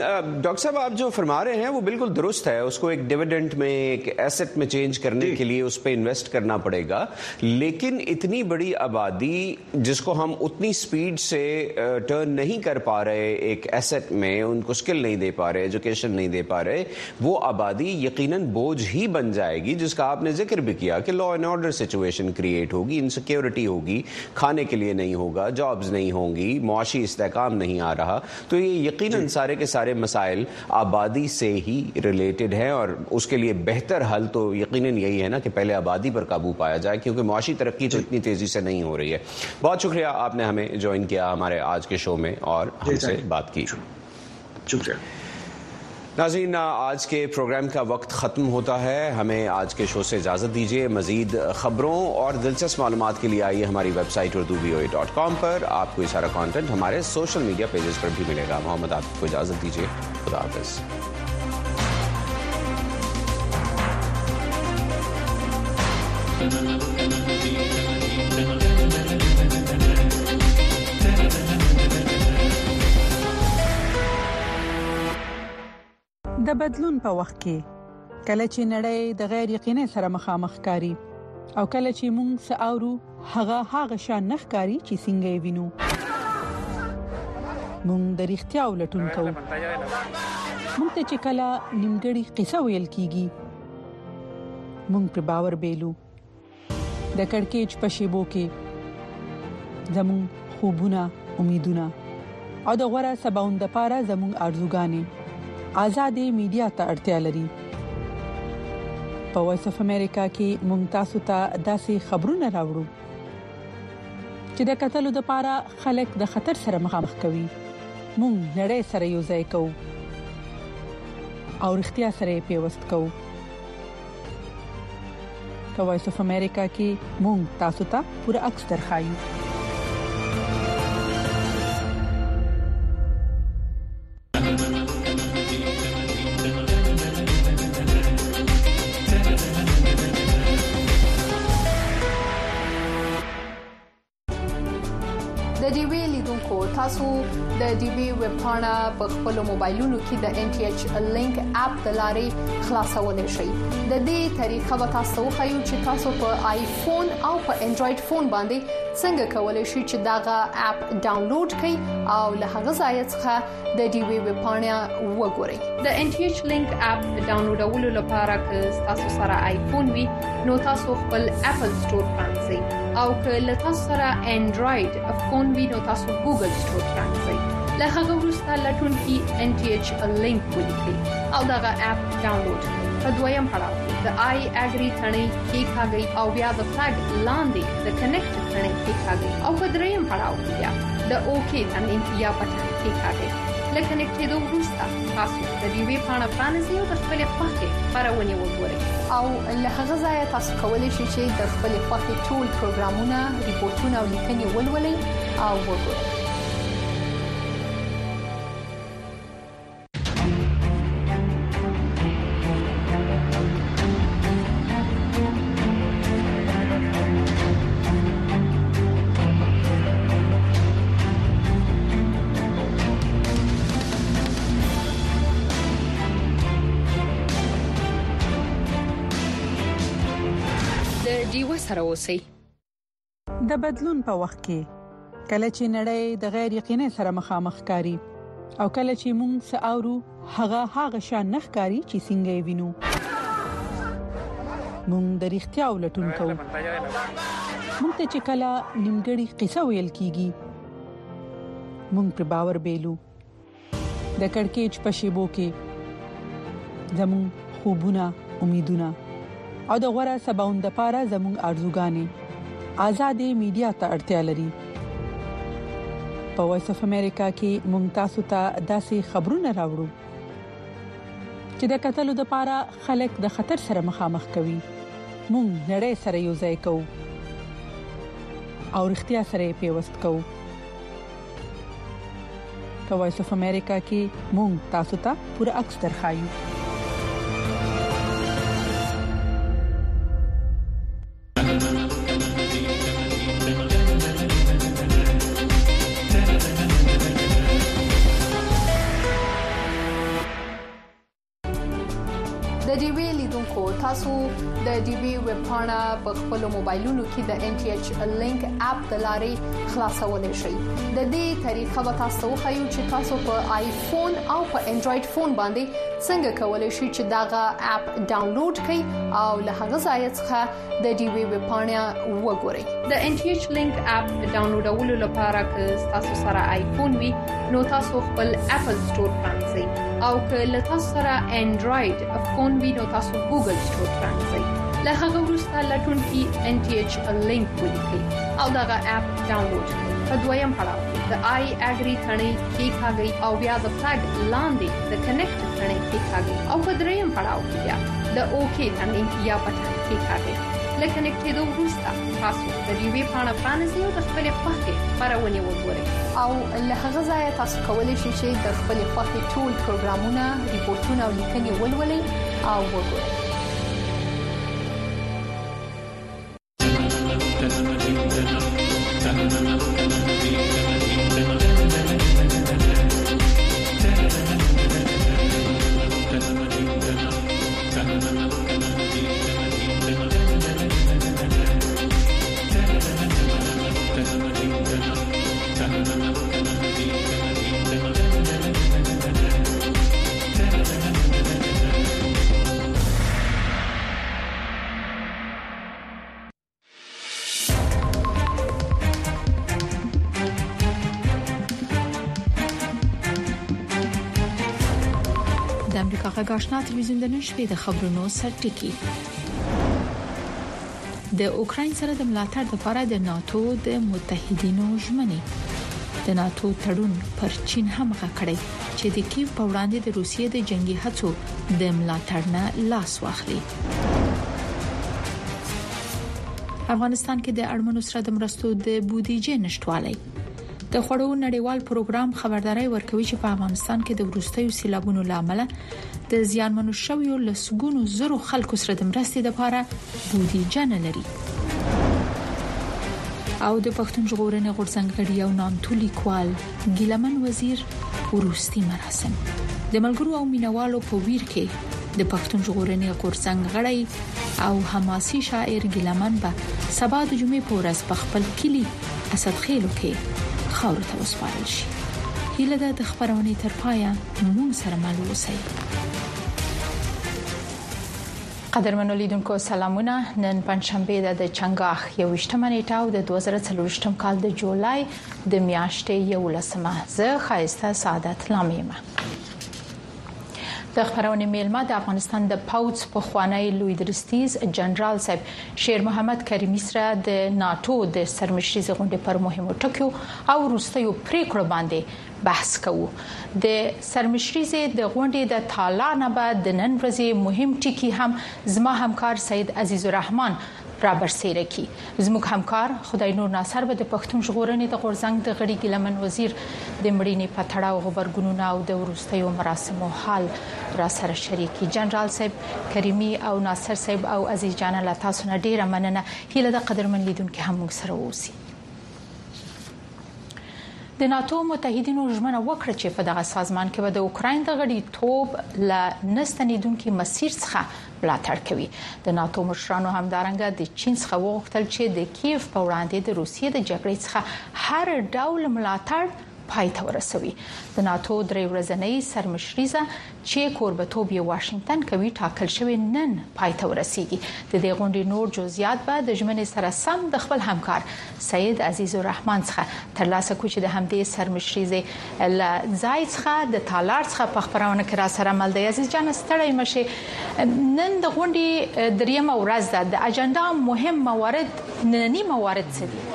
डॉक्टर साहब, आप जो फरमा रहे हैं वो बिल्कुल दुरुस्त है। उसको एक डिविडेंड में, एक एसेट में चेंज करने के लिए उस पर इन्वेस्ट करना पड़ेगा, लेकिन इतनी बड़ी आबादी जिसको हम उतनी स्पीड से टर्न नहीं कर पा रहे एक एसेट में, उनको स्किल नहीं दे पा रहे, एजुकेशन नहीं दे पा रहे, वो आबादी यकीनन बोझ ही बन जाएगी, जिसका आपने जिक्र भी किया कि law and order situation create होगी, इनसिक्योरिटी होगी, खाने के लिए नहीं होगा, जॉब्स नहीं होंगी, मुआशी इस्तेहकाम नहीं आ रहा। तो ये यकीनन सारे के सारे मसाइल आबादी से ही रिलेटेड है और उसके लिए बेहतर हल तो यकीनन यही है ना कि पहले आबादी पर काबू पाया जाए, क्योंकि मुआशी तरक्की तो इतनी तेजी से नहीं हो रही है। बहुत शुक्रिया, आपने हमें ज्वाइन किया हमारे आज के शो में और हमसे बात की। शुक्रिया। नाज़रीन, आज के प्रोग्राम का वक्त ख़त्म होता है। हमें आज के शो से इजाज़त दीजिए। मज़ीद ख़बरों और दिलचस्प मालूमात के लिए आइए हमारी website Urdu V O A dot com पर। आपको ये सारा कंटेंट हमारे सोशल मीडिया पेजेस पर भी मिलेगा। मोहम्मद आतिफ को इजाज़त दीजिए। खुदा हाफ़िज़। د بدلون په وخت کې کله چې نړۍ د غیر یقیني سره مخامخ کاری او کله چې موږ ساورو هغه هغه شان نخ کاری چې څنګه وینو، موږ د اړتیا ولټون کوو. موږ ته چې کله نیمګړی قصه ویل کیږي موږ پر باور بیلو. د کڑکېچ په شیبو کې زموږ خوبونه، امیدونه او د غوړه سباوند لپاره زموږ ارزوګانې آزادې میډیا ته اړتیا لري. په وایس اف امریکا کې موږ تاسو ته داسې خبرونه راوړو چې د قتل لپاره خلک د خطر سره مخامخ کوي. موږ نړۍ سره یو ځای کوو او اړتیا سره پیوست کوو. په وایس اف امریکا کې موږ تاسو ته پوره عکس درخایو. تاسو د ډي بي ویب پاڼه په خپل موبایلونو کې د ان ټي ایچ لینک اپ د لارې خلاصولای شئ. د دې طریقه به تاسو خو چې تاسو په آیفون او په انډراید فون باندې څنګه کولای شئ چې داغه اپ ډاونلوډ کړئ او له هغه ځای څخه د ډي بي ویب پاڼه وګورئ. د ان ټي ایچ لینک اپ ډاونلوډولو لپاره که تاسو سره آیفون وي نو تاسو خپل اپل سٹور پرانځئ او که له تاسو سره انډراید فون وي نو تاسو ګوګل سٹور پرانځئ. له هغه وروسته لټون کې ان ټي ایچ لینک ولیکئ او داغه اپ ډاونلوډ کړئ. په دویم پړاو د آی اګری ثنې کې ښاګي او بیا د فلګ لاندې د کنیکټ ثنې کې ښاګي او په دریم پړاو کې بیا د اوکی ثنې یا پټن کې ښاګي. لکه نکټېدو وروسته تاسو د دې وی پاڼه پرانځئ او د خپل خوښې خبرونه وګورئ او له هغه ځای تاسو کولی شئ چې د خپل خوښې ټول پروګرامونه، ریپورتونه او لیکنې ولولئ او وګورئ. د بدلون په وخت کې کله چې نړۍ د غیر یقیني سره مخامخ کاری او کله چې موږ ساورو هغه هغه شان نخ کاری چې څنګه وینو، موږ د اړتیا ولټون کوو. موږ ته چې کله نیمګړی قصه ویل کیږي موږ پر باور بیلو. د کڑکېچ په شیبو کې زموږ خوبونه، امیدونه او د غوړه سباوند لپاره زموږ ارزوګانې آزادې میډیا ته اړتیا لري. په وایس اف امریکا کې موږ تاسو ته داسې خبرونه راوړو چې د قتل لپاره خلک د خطر سره مخامخ کوي. موږ نړۍ سره یو ځای کوو او اړتیا سره پیوست کوو. په وایس اف امریکا کې موږ تاسو ته پوره عکس درخایو. د ډي وی لیدونکو تاسو د ډي وی ویب پاڼه په خپل موبایلونو کې د ان ټي ایچ لینک اپ د لارې خلاصولای شئ. د دې طریقه به تاسو خو چې تاسو په آیفون او په انډراید فون باندې څنګه کولای شئ چې داغه اپ ډاونلوډ کړئ او له هغه ځای څخه د ډي وی ویب پاڼه وګورئ. د ان ټي ایچ لینک اپ ډاونلوډولو لپاره که تاسو سره آیفون وي نو تاسو خپل اپل سٹور پرانځئ او که له تاسو سره انډراید فون وي نو تاسو ګوګل سٹور پرانځئ. له هغه وروسته لټونکي ان ټي ایچ لینک ولیکئ او دغه اپ ډاونلوډ کړئ. په دویم پړاو کې د آی اګری ثنې کلیکاږئ او بیا د فلګ لاندې د کنیکټ ثنې کلیکاږئ او په دریم پړاو کې بیا د اوکی ثنې یا بټن کلیکاږئ. لکه کنیکټېدو وروسته تاسو د ډي وی پاڼه پرانیزئ او د خپلې خوښې خپرونې وګورئ او له هغه ځایه تاسو کولی شئ چې د خپلې خوښې ټول پروګرامونه، ریپورتونه او لیکنې ولولئ او وګورئ. غاښنا ټلویزیون د نن شپې د خبرونو سرټکی. د اوکرين سره د ملاتړ لپاره د ناتو د متحدینو ژمنې. د ناتو تړون پر چین هم غکړی چې د کیف په وړاندې د روسیې د جنگي هڅو د ملاتړ نه لاس واخلي. افغانستان کې د اړمنو سره د مرستو د بودیجې نشټوالی. د خړو نړیوال پروګرام خبرداري ورکوي چې په افغانستان کې د ورستیو سیلابونو لامل د زیانمنو شویو لسګونو زرو خلکو سره د مرستې لپاره بودیجه نه لري. او د پښتون ژغورنې غورځنګ غړي او نامتو لیکوال ګیلمن وزیر ورستي مراسم. د ملګرو او مینوالو په ویر کې د پښتون ژغورنې غورځنګ غړي او حماسي شاعر ګیلمن به سبا د جمعې په ورځ په خپل کلی اسد خېلو کې خاور ته وسپارل شي. هیله ده د خبرونې تر پایه مون سره مل اوسئ. قدرمنو لیدونکو سلامونه. نن پنځشنبه د چنګاخ یوشتمه نیټه او د دوه زره څلورم کال د جولای د میاشتې یولسمه. زه خایسته سعادت لامیمه. د خبرونې میلمه د افغانستان د پاوڅ په خوانی لوی درستیز جنرال صاحب شیر محمد کریمی سره د ناتو د سرمشري غونډې پر مهمو ټکو او وروستیو پریکړو باندې بحث کوو. د سرمشري د غونډې د تالانه بعد د نن ورځې مهم ټکی هم زما همکار سید عزیز الرحمن را برسېره کی. زموږ همکار خدای نور ناصر به د پښتون ژغورنې د غورځنګ د غړي ګیلمن وزیر د مړینې په تړاو خبرګونونه او د ورستیو مراسمو حال را سره شریکي. جنرال صاحب کریمی او ناصر صاحب او عزیز جان الله تاسو نه ډیره مننه. هیله د قدرمن لیدونکو هم موږ سره اوسئ. د ناتو متحدینو ژمنه وکړه چې په دغه سازمان کې به د اوکرين د غړي توپ ل نستنیدونکو مسیر څخه ملاتړ کوي. د ناتو مشرانو همدارنګه د چین څخه وغوښتل چې د کیف په وړاندې د روسیې د جګړې څخه هر ډول ملاتړ پای ته ورسوي. د ناتو درې ورځنۍ سرمشريزه چې کوربتوب یې واشنگټن کوي ټاکل شوی نن پای ته ورسیږي. د دې غونډې نور جزئیات به د ژمنې سره سم د خپل همکار سید عزیز الرحمن څخه ترلاسه کوي چې د همدې سرمشريزه ل ځای څخه د تالار څخه په خبرونه کې را سره مل دی. عزیز جان ستړی مشه. نن د غونډې دریمه ورځ ده. د اجنډا مهم موارد نننی موارد څه دي؟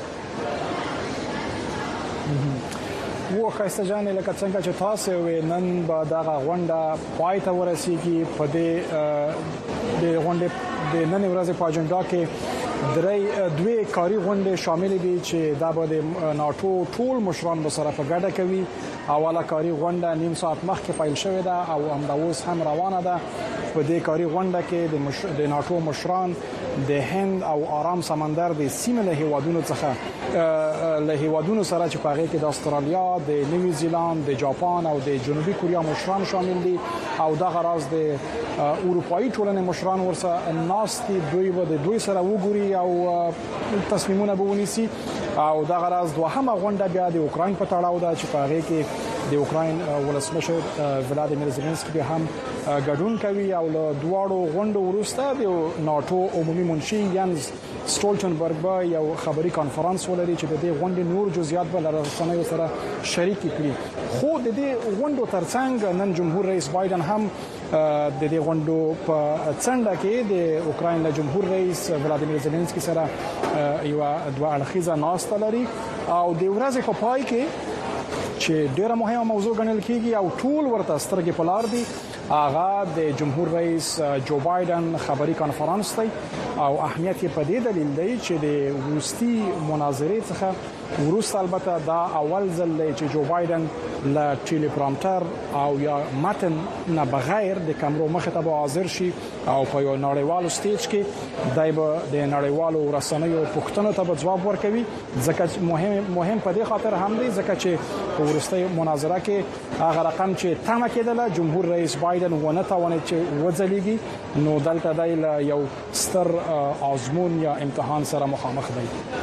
وو خسته جان لکه څنګه چې تاسو وې نن به دغه غونډه پای ته ورسیږي. په دې د غونډې د نن ورځې په اجنډا کې درې دوه کاری غونډې شامل دي چې دا به د ناتو ټول مشران سره په ګډه کوي. اوله کاری غونډه نیم ساعت مخکې پیل شوې ده او همدا اوس هم روانه ده. په دې کاری غونډه کې د مش... د ناتو مشران د هند او آرام سمندر د سیمه له هیوادونو څخه له هیوادونو سره چې پاره کې د استرالیا، د نیوزیلند، د جاپان او د جنوبي کوریا مشران شامل دي او د غراز د اروپאי ټولنې مشران ورسره ناستي دوی به د دوی سره وګوري او تصمیمونه به ونیسي او د غراز دوهمه غونډه بیا د اوکرين په تړاو ده چې پاره کې د اوکرين ولسمشر ولادیمیر زيلنسکي هم ګډون کوي او له دواړو غونډو وروسته د ناتو عمومي منشي یانز سټولټنبرګ به یو خبري کانفرنس ولري چې د دې غونډې نور جزئیات به له رسنیو سره شریک کړي. خو د دې غونډو ترڅنګ نن جمهور رئیس بایدن هم د دې غونډو په څنډه کې د اوکرين له جمهور رئیس ولادیمیر زيلنسکي سره یو دوه اړخیزه ناسته لري او د ورځې په پای کې چې ډیره مهمه موضوع ګڼل کیږي او ټول ورته سترګې په لار دي هغه د جمهور رئیس جو بایدن خبري کانفرنس دی او اهمیت یې په دې دلیل دی چې د وروستي مناظرې څخه وروسته البته دا اول ځل دی چې جو بایدن له ټیلیپرامټر او یا متن نه بغیر د کیمرو مخ ته به حاضر شي او په یو نړیوالو سټیج کې دای به د نړیوالو رسنیو پوښتنو ته ځواب ورکوي. ځکه مهم مهم په دې خاطر هم دی ځکه چې په وروستي مناظره کې هغه رقم چې تمه کېدله جمهور رئیس بایدن ونه توانید چې وځلېږي نو دلته دای یو ستر آزمون یا امتحان سره مخامخ دی.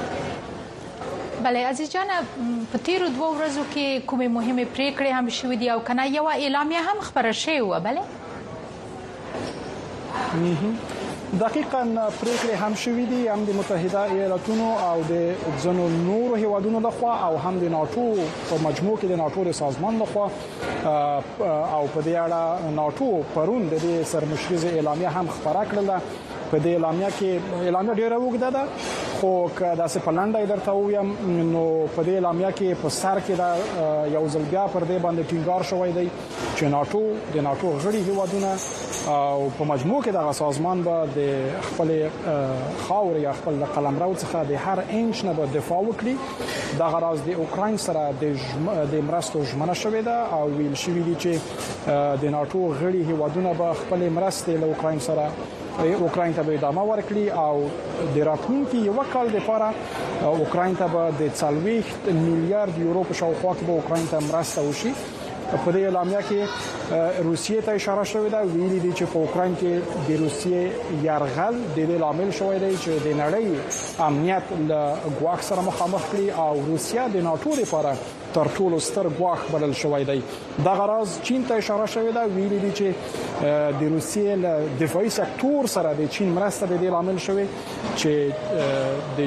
بله عزیز جان په تیرو دوه ورځو کې کومې مهمه پریکړې هم شوې دي او کنه یو اعلامیه هم خبره شوې و. بله دقیقاً پریکړې هم شوې دي هم د متحده ایالاتونو او د ځینو نورو هیوادونو لخوا او هم د ناتو په مجموع کې د ناتو د سازمان لخوا او په دې اړه ناتو پرون د دې سرمشریزه اعلامیه هم خبره کړله. په دې اعلامیه کې اعلامیه ډیره وګړه ده خو که داسې پلانډای درته وایم نو په دې اعلامیه کې په سر کې دا یو ځل بیا پر دې باندې ټینګار شوی دی چې ناتو د ناتو غړي هیوادونه او په مجموع کې د سازمان به د خپل خاور یا خپل قلمرو څخه د هر انچ نه به دفاع وکړي. دا غراز د اوکرين سره د مرستو ژمنه شوې ده او ویل شوی دی چې د ناتو غړي هیوادونه به خپل مرستې له اوکرين سره اوکرين ته به ادامه ورکړي او د راتلونکي یو کال لپاره اوکرين ته به د څلوېښت میلیارډ یورو په شاوخوا کې به اوکرين ته مرسته وشي. په دې اعلامیه کې روسیې ته اشاره شوې ده ویلي دي چې په اوکرين کې د روسیې یرغل د دې لامل شوی دی چې د نړۍ امنیت له ګواښ سره مخامخ کړي او روسیا د ناتو لپاره تر ټولو ستر ګواښ بلل شوی دی. دا غراز چین ته اشاره شوې ده ویلي دي چې د روسیې له دفاعي سکتور سره د چین مرسته د دې لامل شوی چې د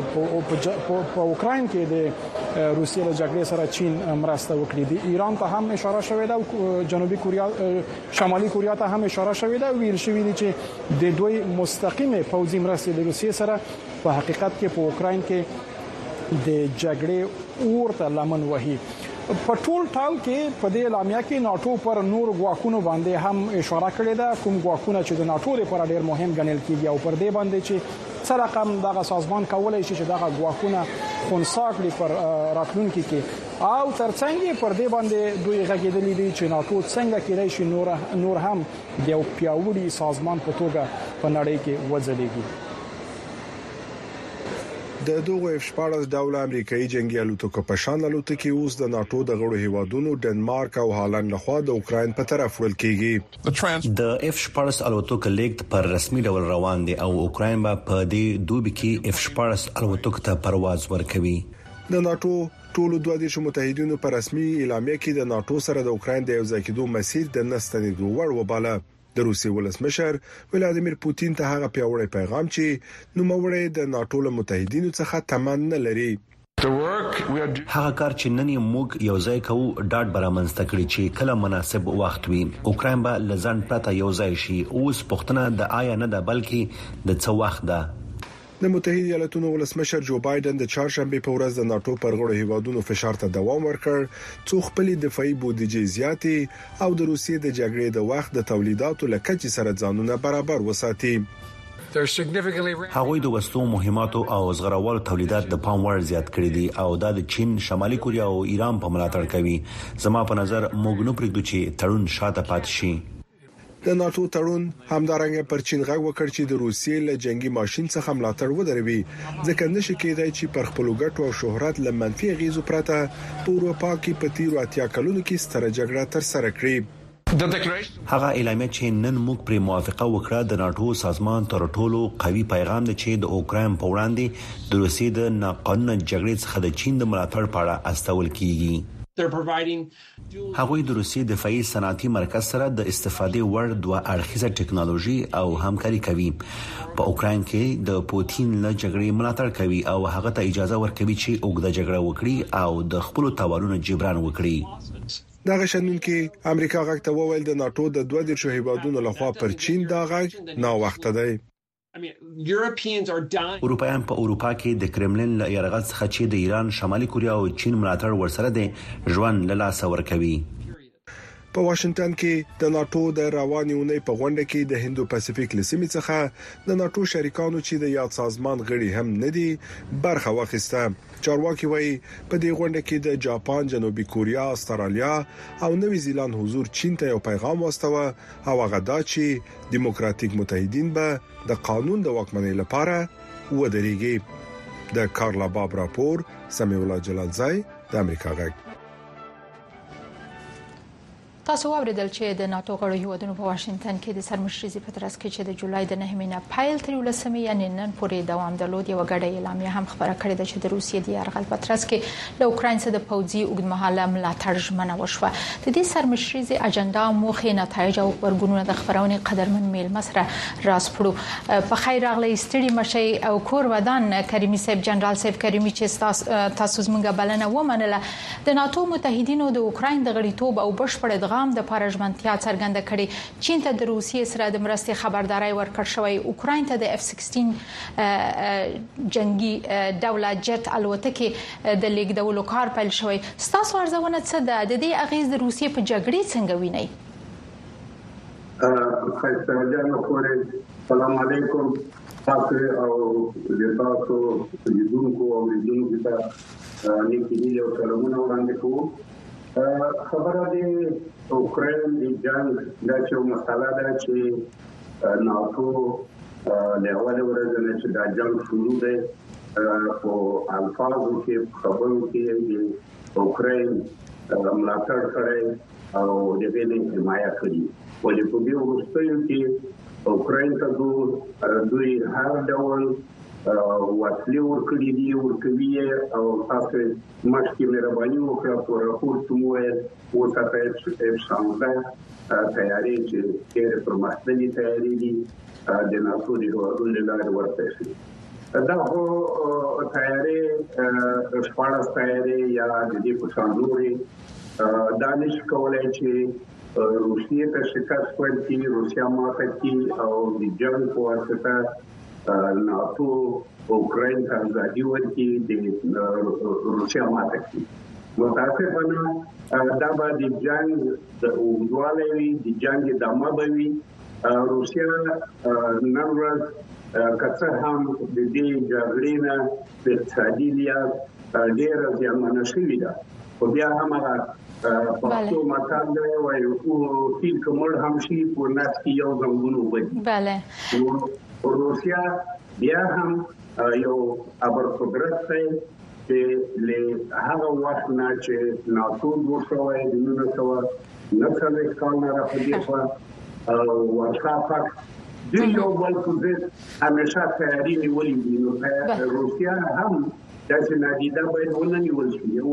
په اوکرين کې د روسیې له جګړې سره چین مرسته وکړي. د ایران ته هم اشاره شوې ده او جنوبي کوریا شمالي کوریا ته هم اشاره شوې ده ویل شوی دی چې د دوی مستقیمه پوځي مرستې د روسیې سره په حقیقت کې په اوکرين کې د جګړې اورته لمن وهي. په ټول ټال کې په دې اعلامیه کې ناتو پر نور ګواښونو باندې هم اشاره کړې ده کوم ګواښونه چې د ناتو لپاره ډېر مهم ګڼل کیږي او پر دې باندې چې څه رقم دغه سازمان کولای شي چې دغه ګواښونه خنثی کړي پر راتلونکي کې او ترڅنګ پر دې باندې دوی غږیدلې دي چې ناتو څنګه کېدای شي نور نور هم د یو پیاوړي سازمان په توګه په نړۍ کې وځلېږي. د دوه اف شپاړس ډول امریکایي جنگي الوتکو په شان الوتکې اوس د ناتو د غړو هیوادونو ډنمارک او هالند لخوا د اوکرين په طرف وړل کیږي. د اف شپاړس الوتکو لیکت پر رسمي ډول روان دي او اوکرين به په دې دوبي کې اف شپاړس الوتکو ته پرواز ورکوي. د ناتو ټولو دوه دیش متحدینو په رسمي اعلامیه کې د ناتو سره د اوکرين د یو ځای کېدو مسیر د نستنیدو وړ وباله. د روسي ولسمشر ولادیمیر پوتین ته هغه پیاوړی پیغام چې نو موړی د ناتو له متحدینو څخه تمنا لري. هغه کار چې نن یې موږ یو ځای کوو ډاډ برامنځته کړی چې کله مناسب وخت وي اوکرين به لزان پرته یو ځای شي. اوس پښتنه د آیا نه ده بلکې د څو وخت ده. د متحده ایالاتونو ولسمشر جو بایدن د چهارشنبه په ورځ د ناتو پر غړو هیوادونو فشار ته دوام ورکړ څو خپل دفاعي بودیجه زیاتې او د روسیې د جګړې د وخت د تولیداتو لکه سره ځانونه برابر وساتي. هغوی د وسلو مهماتو او زغروالو تولیدات د پام وړ زیات کړي دي او دا د چین، شمالي کوریا او ایران په ملاتړ کوي. زما په نظر موږ نو پرېږدو چې تړون شاته پاتې شي. د ناتو تړون همدارنګه پر چین غږ وکړ چې د روسیې له جنگي ماشين څخه ملاتړ ودروي ځکه نشي کېدای چې پر خپل ګټو او شهرت له منفي غیزو پرته په اروپا کې په تیرو اتیا کلونو کې ستره جګړه تر سره کړې. هغه اعلامیه چې نن موږ پر موافقه وکړه د ناتو سازمان تر ټولو قوي پیغام دی چې د اوکراین په وړاندې د روسیې د ناقانونه جګړې څخه د چین د ملاتړ په اړه استول کیږي. هغوی د روسیې دفاعي صنعتي مرکز سره د استفادې وړ دوه اړخیزه ټکنالوژي او همکاري کوي. په اوکراین کې د پوتین له جګړې ملاتړ کوي او هغه ته اجازه ورکوي چې اوږده جګړه وکړي او د خپل تاوانونو جبران وکړي. دغه شنن کې امریکا غږ ته وویل د ناتو د دوه دیرشو هیوادونو لخوا پر چین دا غږ نا وخت دی. اروپایان په اروپا کې د کرملین له یرغل څخه چې د ایران، شمالي کوریا او چین ملاتړ ورسره دي ژوند له لاسه ورکوي. په واشنگټن کې د ناتو د رواني اونۍ په غونډه کې د هندو پاسفیک لسیمې څخه د ناتو شریکانو چې د یاد سازمان غړي هم نه دي برخه واخیسته. چارواکي وایي په دې غونډه کې د جاپان، جنوبي کوریا، استرالیا او نوی زیلاند حضور چین ته یو پیغام واستوه او هغه دا چې دیموکراتیک متحدین به د قانون د واکمنۍ لپاره ودرېږي. د کارلا باب راپور، سمیع الله جلالزای، د امریکا غږ. تاسو اوریدل چې د ناتو غړو هیوادونو په واشنگټن کې د سرمشريزي په ترڅ کې چې د جولای د نهمې نه پایل تر ولسمې یعنی نن پورې دوام درلود یو غړې اعلامیه هم خبره کړې ده چې د روسیې د یرغل په ترڅ کې له اوکراین سره د پوځي اوږدمهاله ملاتړ ژمنه وشوه. د دې سرمشريزي اجنډا موخه نتایج او خبرګونونه د خبرونه قدرمن میل مسره راسپړو. په خیر راغلی ستړي مشي او کور ودان کریمي صاحب، جنرال صاحب کریمي چې تاسو زموږ بلنه ومنله. د ناتو متحدینو د اوکراین د غړیتوب او بشپړ غام د پارژمنتیا څرګنده کړي. چین ته د روسیې سره د مرستې خبرداري ورکړ شوی. اوکراین ته د اف شپږ جنگي ډوله جت الوتکې د لیږدولو کار پیل شوی. ستاسو ارزونه څه ده؟ د دې اغیز د روسیې په جګړې څنګه وینئ؟ خیسته جان خوري، سلام علیکم. تاسو او د تاسو لیدونکو او لیدونکو ته نیکی او سلامونه وړاندې کوم. خبره دی اوکراین د جنگ د چو مسله ده چې ناتو له اول ورځې نه چې دا جنگ شروع دی او الفاظو کې خبرو کې د اوکراین ملاتړ کړي او د دې حمایت کړي. ولې په دې وروستیو کې اوکراین ته دوی هر ډول وسلې ورکړي دي ورکوي او تاسو مخکې مهرباني وکړه په راپور کې مو وتاته اف شپږ تیاری چې ډېر پرمختللي تیاری دي د ناتو د هیوادونو لپاره ورته شي. دا خو تیاری شپږ تیاری یا د دې په شان نورې دانش کولای چې روسیې ته شکست ورکړي، روسیا ماته کړي او د جنگ په واسطه ناتو اوکراین ته ازادي ورکړي، د روسیا ماته کړي. متاسفانه دا به د جنگ د اوږدوالی وي، د جنگ ادامه به وي. روسیا نن ورځ که څه هم د دې جګړې نه په اقتصادي لحاظ ډېره زیانمنه شوې ده، خو بیا هم هغه پښتو متل دی وایي تیل که مړ هم شي په نس کې یو زنګون وبهي. روسیا بیا هم یو ابرقدرت دی چې له هغه وخت نه چې ناتو جوړ شوی د نولس سوه نهه څلوېښت کال نه راپدې شوه او ورشا پاکت دوی یو بل پر ضد همیشه تیاري نیولې دي. نو روسیا هم داسې نادیده باید ونه نیول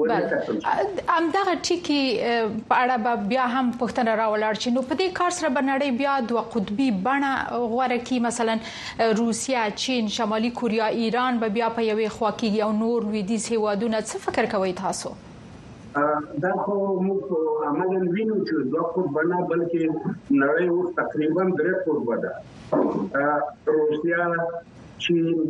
شي. همدغه ټکي په اړه به بیا هم پوښتنه راولاړ شي. نو په دې کار سره به نړۍ بیا دوه قطبي بڼه غوره کړي، مثلا روسیا، چین، شمالي کوریا، ایران به بیا په یوې خوا کېږي او نور لویدیځ هیوادونه. څه فکر کوئ تاسو؟ دا خو موږ عملاً وینو چې دوه قطبه نه بلکې نړۍ اوس تقریبا درې قطبه ده. روسیا، چین،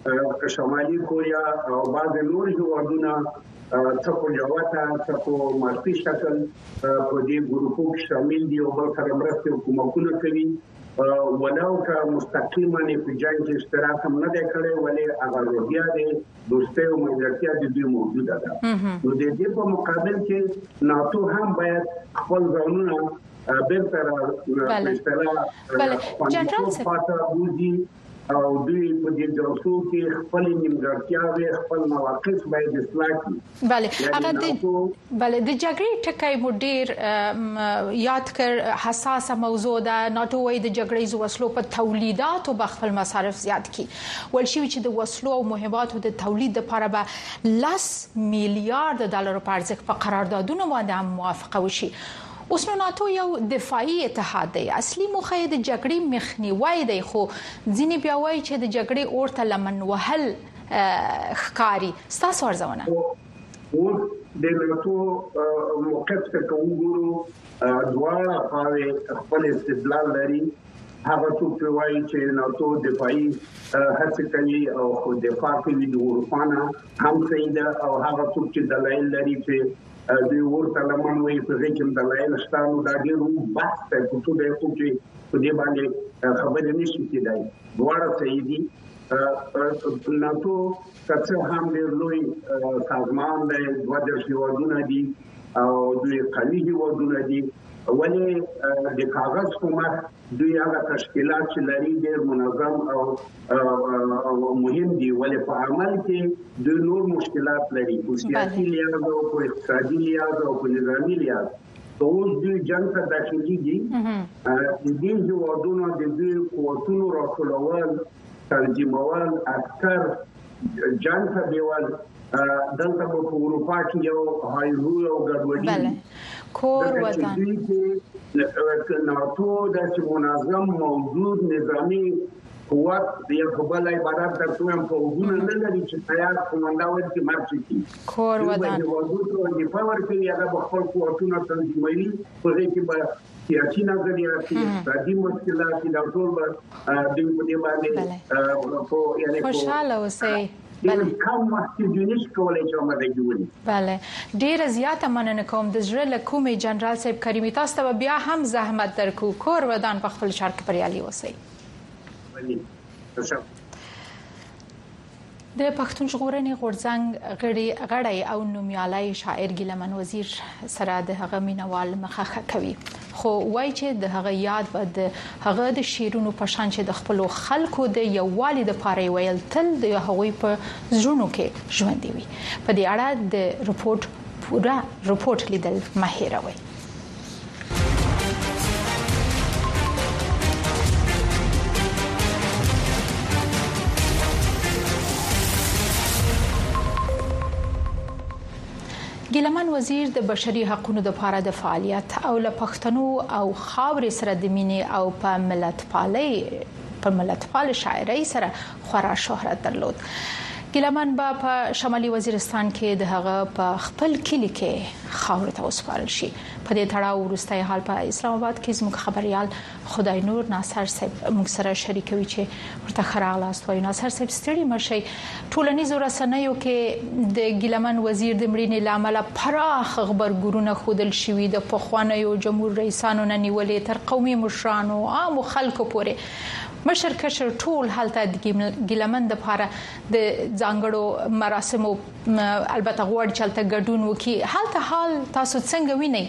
شمالي کوریا او بعض نور هیوادونه څه په جوته څه په مارتي شکل په دې ګروپو کې شامل دي او بل سره مرستې حکومتونه کوي. ولو که مستقیما په جنګ کې اشتراک هم نه دی کړی، ولې هغه روحیه دی دوستۍ او ملګرتیا د دوی موجوده ده. نو د دې په مقابل کې ناتو هم باید خپل ځانونه بیرته بله بله جنرال صاحب او دوی په دې جلسو کې خپل نیمګړتیاوې خپل مواقف باید اصلاح کړي. بله هغه د بله د جګړې ټکی مو ډیر یاد کړ حساسه موضوع ده. ناتو وايي د جګړې وسلو په تولیداتو به خپل مصارف زیات کړي ول شي چې د وسلو او مهماتو د تولید لپاره به لس میلیارډ ډالر په ارزښت په قراردادونو باندې موافقه وشي. اوس نو ناتو یو دفاعي اتحاد دی، اصلي موخه یې د جګړې مخنیوي دی، خو ځینې بیا وایي چې د جګړې اورته لمن وهل ښکاري. ستاسو ارزونه؟ اوس د ناتو موقف ته وګورو، دواړه خواوې خپل استدلال لري. هغه څوک چې وایي چې ناتو دفاعي هڅه کوي او خو دفاع کوي د اروپا نه هم صحیح ده، او هغه څوک چې دلایل لري چې دوی ورته لمن وي په دې کې دلایل شته. نو دا ډېر بحث دی چې دوی خو چې په دې باندې خبرې نشي کېدای. دواړه صحیح دي. ناتو څه هم ډېر لوی سازمان دی، دوه دېرش هېوادونه دي او دوی قوي هېوادونه دي، ولې د کاغذ په مخ دوی هغه تشکیلات چې لري ډېر منظم او مهم دي، ولې په عمل کې دوی نور مشکلات لري په سیاسي لحاظ او په اقتصادي لحاظ او په نظامي لحاظ. اوس دوی جنګ ته داخليږي. د دې هېوادونو د دوی قوتونو راټولول، تنظیمول، عسکر جنګ ته بیول، دلته په اروپا کې یو هایرو او ګډوډي کور ودان ناتو د منظم موجود نظامی قوت یا په بل عبارت درته هم په وګونه نه لري چې تیار کومنداوي چې مرچ کی کور ودان د وګړو د پاور کې یا د خپل قوتونو تنظیموي په دې کې به سیاسي نظریه کې د مشکلات د ټول د دې باندې په یعنی خوشاله اوسئ. بله کوم محدودیت کولای چې موږ دګونی. بله ډیره زیاته مننه کوم د زړه له کومې جنرال صاحب کریمي، تاسو ته بیا هم زحمت درکو. کور ودان په خپل شهر کې بریالي اوسئ. د پښتون ژغورنې غورځنګ غړي غړی او نومیالي شاعر ګیلمن وزیر سره د هغه مینوال مخه کوي، خو وایي چې د هغه یاد به د هغه د شیرونو په شان چې د خپل خلکو د یووالي د پاره ویل تل د هغوی په زړونو کې ژوندۍ وي. په دې اړه د رپورت پورا رپورت لیدل مهیروي. ګیلمن وزیر د بشري حقوقو لپاره د فعالیت او له پښتنو او خاورې سره د مینې او په ملت پالي په ملت پال شاعرۍ سره خورا شهرت درلود. ګیلمن با په شمالي وزیرستان کې د هغه په خپل کلی کې خاور ته وسپارل شي. په دې تړاو وروستي حال په اسلام آباد کې زموږ خبريال خدای نور ناصر صاحب موږ سره شریکوي چې ورته خراغلاست وایي. ناصر صاحب ستړي مشي. ټولنیزو رسنیو کې د ګیلمن وزیر د مړینې لامل پراخ خبرګورونه خودل شوی د پخوانیو جمهور رئیسانو نه نیولې تر قومي مشرانو عام خلکو پورې. مشر کشر ټول حالته د ګیلمن د لپاره د ځانګړو مراسمو البته غوړ چلته ګډون وکي. حالته حال تاسو څنګه وینئ؟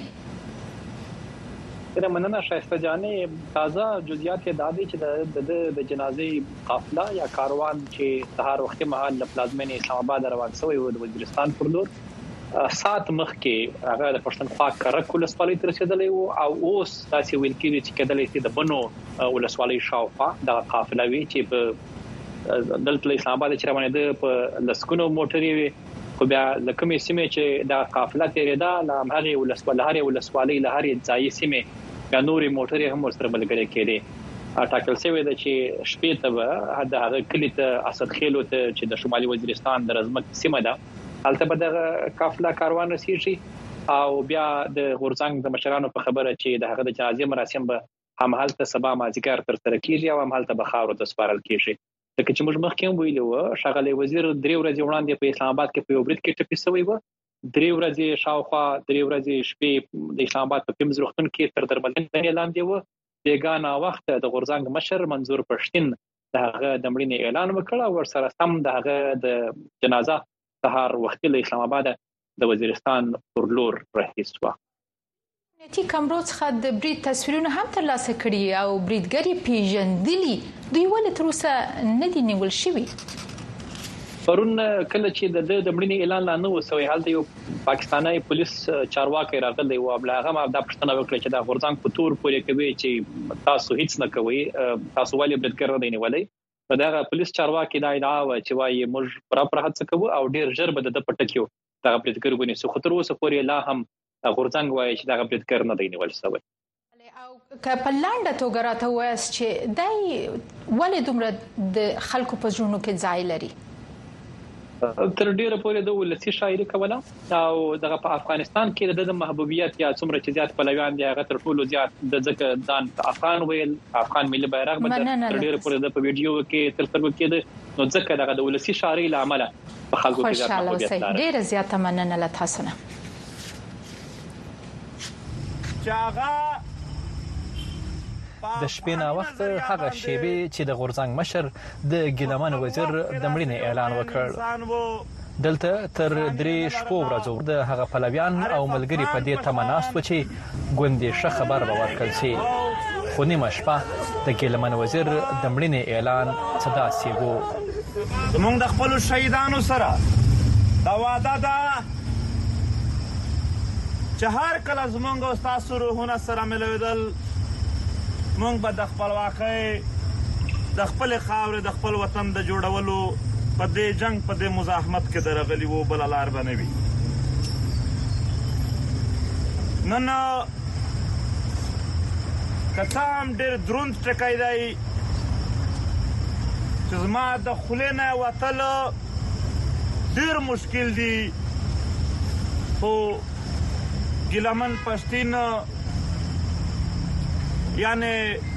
دا مننه شایسته جانې. تازه جزئیات د دادی چې د د جنازې قافله یا کاروان چې سهار وخت مهال د پلازمینې اسلام آباد روان شوی و د وزیرستان پر لور سات مخ کې هغه د پښتونخوا کرک ولسوالۍ ته رسیدلی وو او اوس تاسو ویل کېږي چې کېدلی چې د بنو ولسوالۍ شاوخوا د قافله وی چې په دلته اسلام آباد چې روانه ده په لسکونو موټرې وي، خو بیا لکه مې سیمه چې د قافله تیرېدا له هغه ولسوالۍ هغه ولسوالۍ له هغه ځای سیمه بیا نورې موټرې هم ورسره ملګري کېدي. ټاکل شوی دی چې شپې ته به د هغه کلی ته اسد خېلو ته چې د شمالي وزیرستان د رزمک سیمه ده هلته به د قافله کاروان رسیږي او بیا د غورځنګ د مشرانو په خبره چې د هغه د جنازې مراسم به هم هلته سبا مازیګر تر سره کیږي او هم هلته به خاورو ته سپارل کیږي. لکه چې موږ مخکې هم ویلو و ښاغلی وزیر درې ورځې وړاندې په اسلام آباد کې په یو برید کې ټپي شوی و. درې ورځې شاوخوا درې ورځې شپې د اسلام آباد په پیمز روغتون کې تر درملنې لاندې و. بیګانه وخت د غورځنګ مشر منظور پښتين د هغه د مړینې اعلان وکړ او ورسره سم د هغه د جنازه سهار وختي له اسلام آباد د وزیرستان پر لور رهي شو. تی کمرو څخه د برید تصویرونه هم ترلاسه کړي او بریدګری پیژندلي دوی ولې تر اوسه نه دي نیول شوي. پرون کله چې د د مړینې اعلان لا نه وسوي هلته یو پاکستاني پولیس چارواکي راغلی و ابلاغه ما د پښتنه وکړه چې د غورځنګ په تور پورې کوي چې تاسو هیڅ نه کوي تاسو ولې بریدګر نه دی نیولې دا پولیس چارواکي دا ادعا و چې وايي موږ پر پر هڅه کوو او ډیر ژر به د پټکیو دا بریدګر غونې سو خطر اوسه پورې لا هم غورځنګ وايي چې دا بریدګر نه دی نیول شوی. که په لاندې توګه راته وایست چې دای ولې دومره د خلکو په ژوند کې ځای لري. تر ډیره پورې د ولسی شاعري کوله او دغه په افغانستان کې د محبوبیت یا څومره چې زیات پلویان دي هغه تر ټولو زیات د ځکه ځان افغان ویل افغان ملي بیرغ بده تر ډیره پورې د په ویډیو کې تل څرګند کېده نو ځکه دغه د ولسی شاعري لامل په خلکو کې زیات محبوبیت لري. ډیره زیاته مننه له تاسو نه. چاغه د شپې نه وخت هغه شیبه چې د غورځنګ مشر د ګیلمن وزیر د مړینې اعلان وکړ دلته تر درې شپو ورځو د هغه پلویان او ملګری په دې تمناست و چې ګوندې ښه خبر به ورکړل شي خو نیمه شپه د ګیلمن وزیر د مړینې اعلان صدا سی وو. موږ د خپل شهیدانو سره دا وعده ده چې هر کله زموږ او تاسو روحونه سره ملویدل مونږ به د خپلواکۍ د خپل خاورې د خپل وطن د جوړولو په دې جنگ په دې مزاحمت کې درغلي وو بل لار به نه وي. نن که څه هم ډېر دروند ټکی دی چې زما د خولې نه وتل ډېر مشکل دي خو ګیلمن پښتین یعنی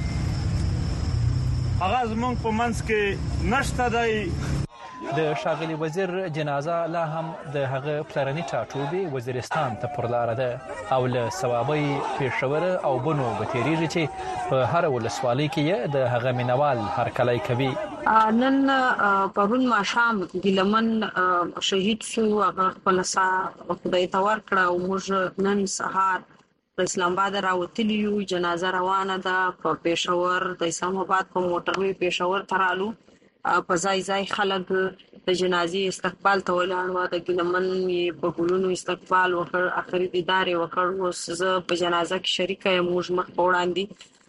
هغه زمونږ په منځ کې نشته دی. د ښاغلي وزیر جنازه لا هم د هغه پلرني ټاټوبي وزیرستان ته پر لار ده او له ثوابي پېښور او بنو به تیریږي چې په هر ولسوالۍ کې د هغه مینوال هرکلی کوي. نن پرون ماښام ګیلمن شهید شو هغه خپل ساه خدای ته ورکړه او موږ نن سهار په اسلام آباد راوتلی یو جنازه روانه ده په پېښور د اسلام آباد په موټروي پېښور ته رالو په ځای ځای خلک د جنازې استقبال ته ولاړ و د ګیلمن په ګلونو استقبال وکړ اخري دیدار یې وکړ اوس زه په جنازه کې شریکه یم موږ مخ په وړاندې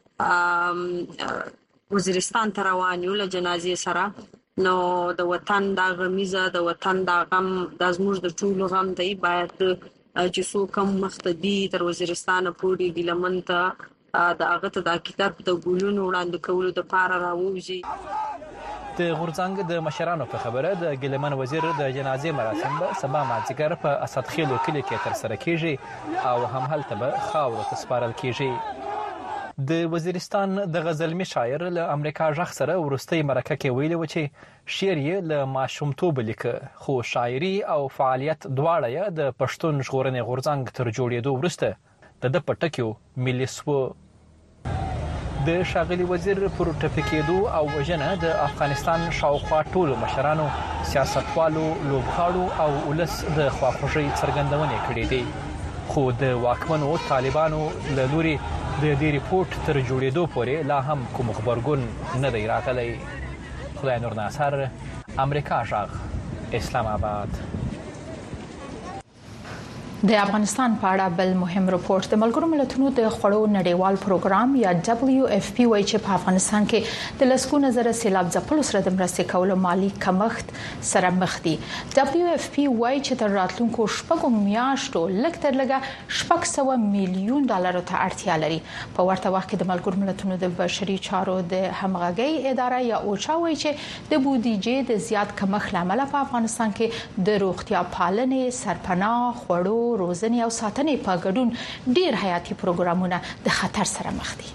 وزیرستان ته روان یو له جنازې سره نو د وطن دا غمیزه د وطن دا غم دا زموږ د ټولو غم دی باید چې څوک هم مخته دي تر وزیرستانه پورې ګیلمن ته د هغه ته د کتاب د ګلونو وړاندې کولو دپاره راووځي. د غورځنګ د مشرانو په خبره د ګیلمن وزیر د جنازې مراسم به سبا مازدیګر په اسدخیلو کلي کې ترسره کیږي او هم هلته به خاورو ته سپارل کیږي. د وزیرستان د غزلمي شاعر له امریکا ژغ سره ورستۍ مرکه کې ویلي و چې شعر یې له ماشومتوبه لیکه خو شاعري او فعالیت دواړه یې د پښتون ژغورنې غورځنګ تر جوړېدو وروسته د ده په ټکیو ملي سوه. د ښاغلي وزیر پر ټپي کېدو او وژنه د افغانستان شاوخوا ټولو مشرانو سیاستوالو لوبغاړو او ولس د خواخوږۍ څرګندونې کړې دي خو د واکمنو طالبانو له لوري د دې ریپورت تر جوړېدو پورې لا هم کوم خبرګون نه دی راغلی. خدای نور ناصر امریکا ژغ اسلام آباد. د افغانستان په اړه بل مهم رپورت د ملګرو ملتونو د خوړو نړیوال پروګرام یا دبليو اف پی وايي چې په افغانستان کې د لسګونه زره سیلاب ځپلو سره د مرستې کولو مالی کمښت سره مخ دي. دبليو اف پی وايي چې تر راتلونکو شپږو میاشتو لږ تر لږه شپږ سوه میلیون ډالرو ته اړتیا لري. په ورته وخت کې د ملګرو ملتونو د بشري چارو د همغږۍ اداره یا اوچا وايي چې د بودیجې د زیات کمښت لامل په افغانستان کې د روغتیا پالنې سرپناه خوړو روزنې او ساتنې په ګډون ډیر حیاتي پروګرامونه د خطر سره مخ دي.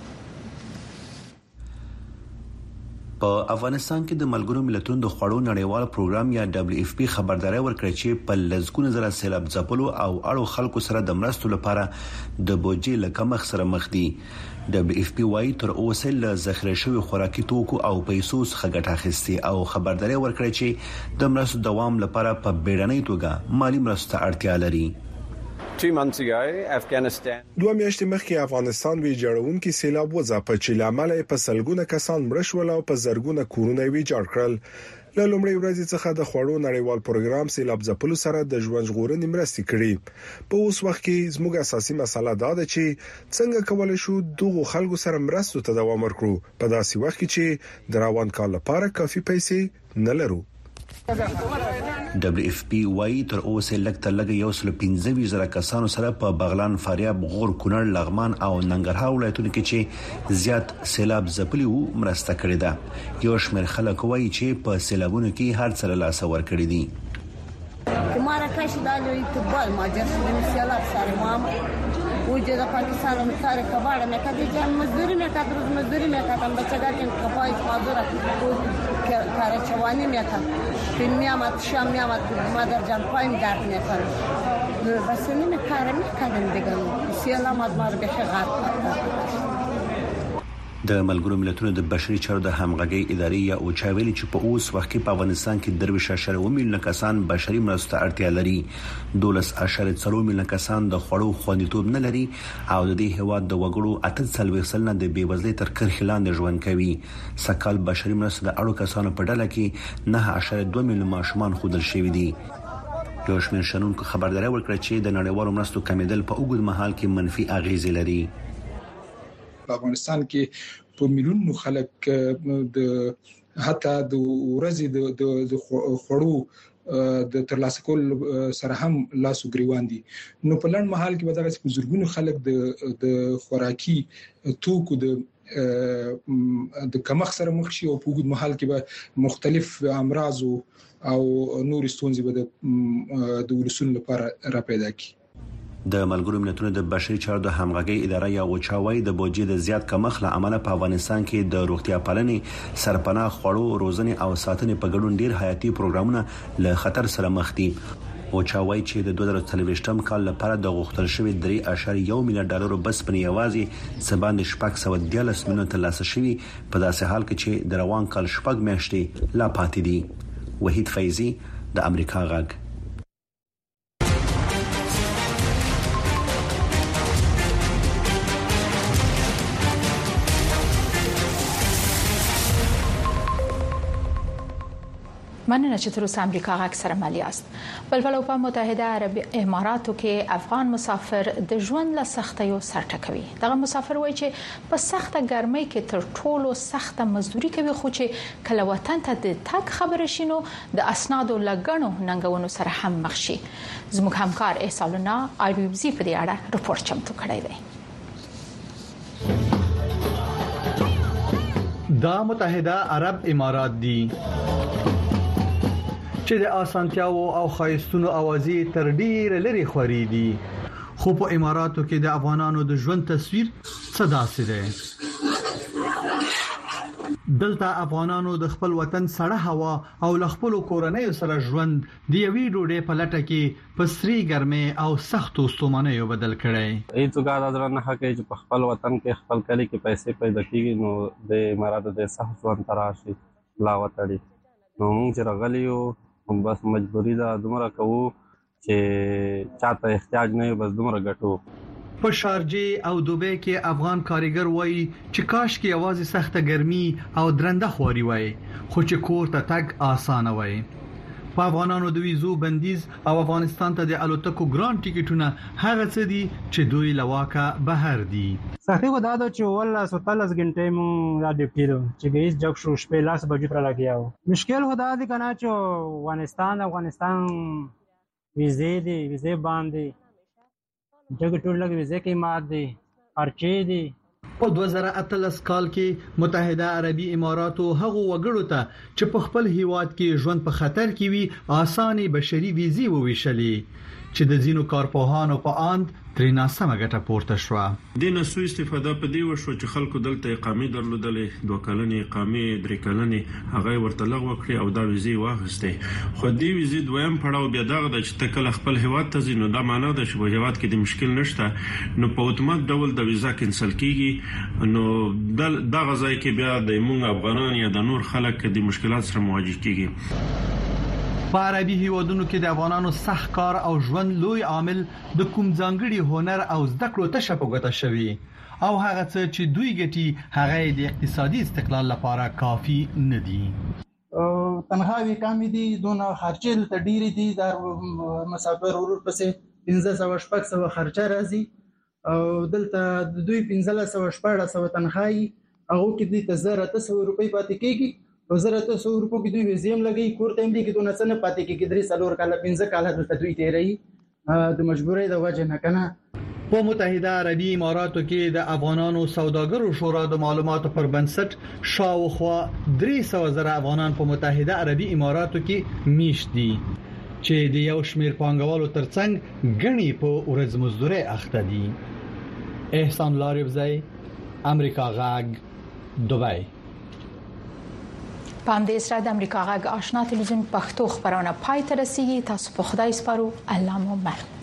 په افغانستان کې د ملګرو ملتونو د خوړو نړیوال پروګرام یا دبليو اف پی خبرداري ورکړه چې په لسګونه زره سیلاب ځپلو او اړو خلکو سره د مرستو لپاره د بودیجې له کمښت سره مخ دي. دبليو اف پی وايي تر اوسه له ذخیره شوی خوراکي توکو او پیسو څخه ګټه اخیستي او خبرداري ورکړه چې د مرستو دوام لپاره په بیړنۍ توګه مالی مرستو ته اړتیا لري. دوه میاشتې مخکې افغانستان ویجاړونکي سیلاب وځپه چې لامل یې په سلګونه کسان مړ شول او په زرګونه کورونه ویجاړ کړل. له لومړۍ ورځې څخه د خوړو نړیوال پروګرام سیلاب ځپلو سره د ژوند ژغورنې مرستې کړې. په اوس وخت کې زموږ اساسي مسله دا ده چې څنګه کولای شو دغه خلکو سره مرستو ته دوام ورکړو په داسې وخت کې چې د روان کال لپاره کافي پیسې نه لرو. دبليو اف پی وايي تر اوسه لکه لګ یو سل پنځه ویشت زره کسانو سره په بغلان، فاریاب، غور، کونړ، لغمان او ننګرهار ولایتونو کې چې زیات سیلاب ځپلي وو مرسته کړې ده. یو شمېر خلک وایي چې په سیلابونو کې هر څه له لاسه ورکړي دي. Marrakesh dali itibal majas misalat sar mama وجد پاکستان مکار کباړه مې کدي جام مزدوري مې کړ روز مزدوري مې کړم بچګار کې کپای مازوره کار چواني مې کړ پنیا مات شام مې مات مادر جان پایم دار مې کړ بس نه مې کار مې کړم دګم سلامات مار به شغال د ملګرو ملتونو د بشري چارو د همغږي ادارې یا اوچا ویلي چې په اوس وخت کې په افغانستان کې درویش اشاره و میلیون کسان بشري مرستو ته اړتیا لري. دولس اشاره څلور میلیون کسان د خوړو خوندیتوب نه لري او د دې هواد د وګړو اته څلوېښت سلنه د بیوزلۍ تر کرښې لاندې ژوند کوي. سکهال بشري مرستو د اړو کسانو په ډله کې نه اشاره دوه میلیون ماشومان ښودل شوي دي. یو شمېر شنونکو خبرداري ورکړه چې د نړیوالو مرستو کمیدل په اوږد مهال کې منفي اغیزې لري. په افغانستان کې په میلیونونو خلک د حتی د ورځې د خوړو د ترلاسه کول سره هم لاسو ګریوان دي. نو په لړ محل کې به دغه زرګونو خلک د د خوراکي توکو د د کمښت سره مخ شي او په وګړو محل کې به مختلف امراض او نور ستونزې به د ولسونو لپاره را پیدا کړي. د ملګرو ملتونو د بشري چارو د همغږي ادارې یا اوچاوي د بودجې د زیات کمښت له امله په افغانستان کې د روغتیا پالنې، سرپناه خوړو، روزنې او ساتنې په ګډون ډیر حیاتي پروګرامونه له خطر سره مخ دي. اوچاوي چې د دوه زره څلوېښتم کال لپاره د غوښتل شوی درې اعشاریه یو میلیارډ ډالر بس په یوازې سباند شپږ سوه دیارلس میلیونه ترلاسه شوی په داسې حال کې چې د روان کال شپږ میاشتې لا پاتې دي. وحید فیضی د امریکا غږ. مننه چې تر اوسه امریکا غږ سره ملي یاست. بلبل په متحده عربي اماراتو کې افغان مسافر د ژوند له سختیو سر ټکوي. دغه مسافر وایي چې په سخته ګرمۍ کې تر ټولو سخته مزدوري کوي، خو چې کله وطن ته د تګ خبره شینو د اسنادو لګڼو ننګونو سره هم مخ شي. زموږ همکار احسالنا ایوبزي په دې اړه رپورت چمتو کړی دی. دا متحده عرب امارات دي چې د اسانتیاو او خایستونو اوازې تر ډیره لري خوري دي، خو په اماراتو کې د افغانانو د ژوند تصویر صدا سره دلته افغانانو د خپل وطن سړه هوا او خپل کورنۍ سره ژوند د یوې ډوډۍ په لټه کې پسري ګرمه او سختو ستومانه بدل کړي. هیڅ ګاډه درنه حقې چې په خپل وطن کې خپل کلی کې پیسې پیدا کیږي نو د اماراتو د سخت ژوند تراشي لا وتړي. نو موږ چې راغلیو بس مجبوری ده دومره کوو چې چاته احتیاج نه بس دومره ګټو. په شارجه او دوبۍ کې افغان کارګر وایي چې کاش کې आवाज سخته ګرمي او درنده خوري وای، خو چې کور ته تګ آسان وای. په افغانانو د ویزو بندیز او افغانستان ته د الوتکو ګران ټیکټونه هغه څه دي چې دوی لواکه بهر دي. صحیح ودا د چې والله ستلس غنټې مون را ډیپټی دو چې ګیس جګ شو شپې لاس بجې پر لګیاو. مشکل هدا دي کنه چې افغانستان افغانستان ویزې دي ویزې باندې جګ ټول لګ ویزې کې مات دي ارچې دي. په دوه زره اتلس کال کې متحده عربي اماراتو هغه وګړو ته چې په خپل هیواد کې ژوند په خطر کې وي آساني بشري ویزې وویشلې چې د ځینو کارپوهانو په اند ترې ناسمه ګټه پورته شوه. د نسو استفاده په دی وشو چې خلکو دلته اقامې درلودلې، دوه کلنې اقامې، درې کلنې هغه ورته لغوه کړې او دا ویزې واخیستې. خو دې ویزې دویم پړاو بیا دغه د چې تکل خپل هیواد ته ځینو دا معنی ده چې په هیواد کې د مشکل نشته نو په اتومات ډول د ویزا کینسل کیږي. نو دغه ځای کې بیا د موږ افغانان یا د نور خلک د مشکلات سره مواجه کیږي. په عربي هیوادونو کې د افغانانو سخت کار او ژوند لوی عامل د کوم ځانګړي هنر او زده کړو ته شپږه شوی او هغه څه چې دوی ګټي هغه د اقتصادي استقلال لپاره کافي نه دي. تنخواوي کم دي، دونه خرچې ته ډېرې دي، د مسافر ورور پسې پنځه سوه شپږ سوه خرچه راځي او دلته د دوی پنځلس سوه شپاړس سوه تنخواهي هغه کې دوی ته زر اته سوه روپۍ پاتې کېږي. زر اته سوه روپو کې دوی ویزې هم لګوي، کور ته هم لګي، دونه څه نه پاتې کېږي. درې څلور کاله پنځه کاله دلته دوی تېروي د مجبورۍ د وجې نه که نه. په متحده عربي اماراتو کې د افغانانو سوداګرو شورا د معلوماتو پر بنسټ شاوخوا درې سوه زره افغانان په متحده عربي اماراتو کې میشت دي چې د یو شمېر پانګوالو ترڅنګ ګڼي په ورځ مزدوري اخته دي. احسان لاریوزی، امریکا غږ، دبی. په همدې سره د امریکا غږ آشنا تلویزیون پښتو خبرونه پای ته رسیږي. تاسو په خدای سپارو. الله مو مل.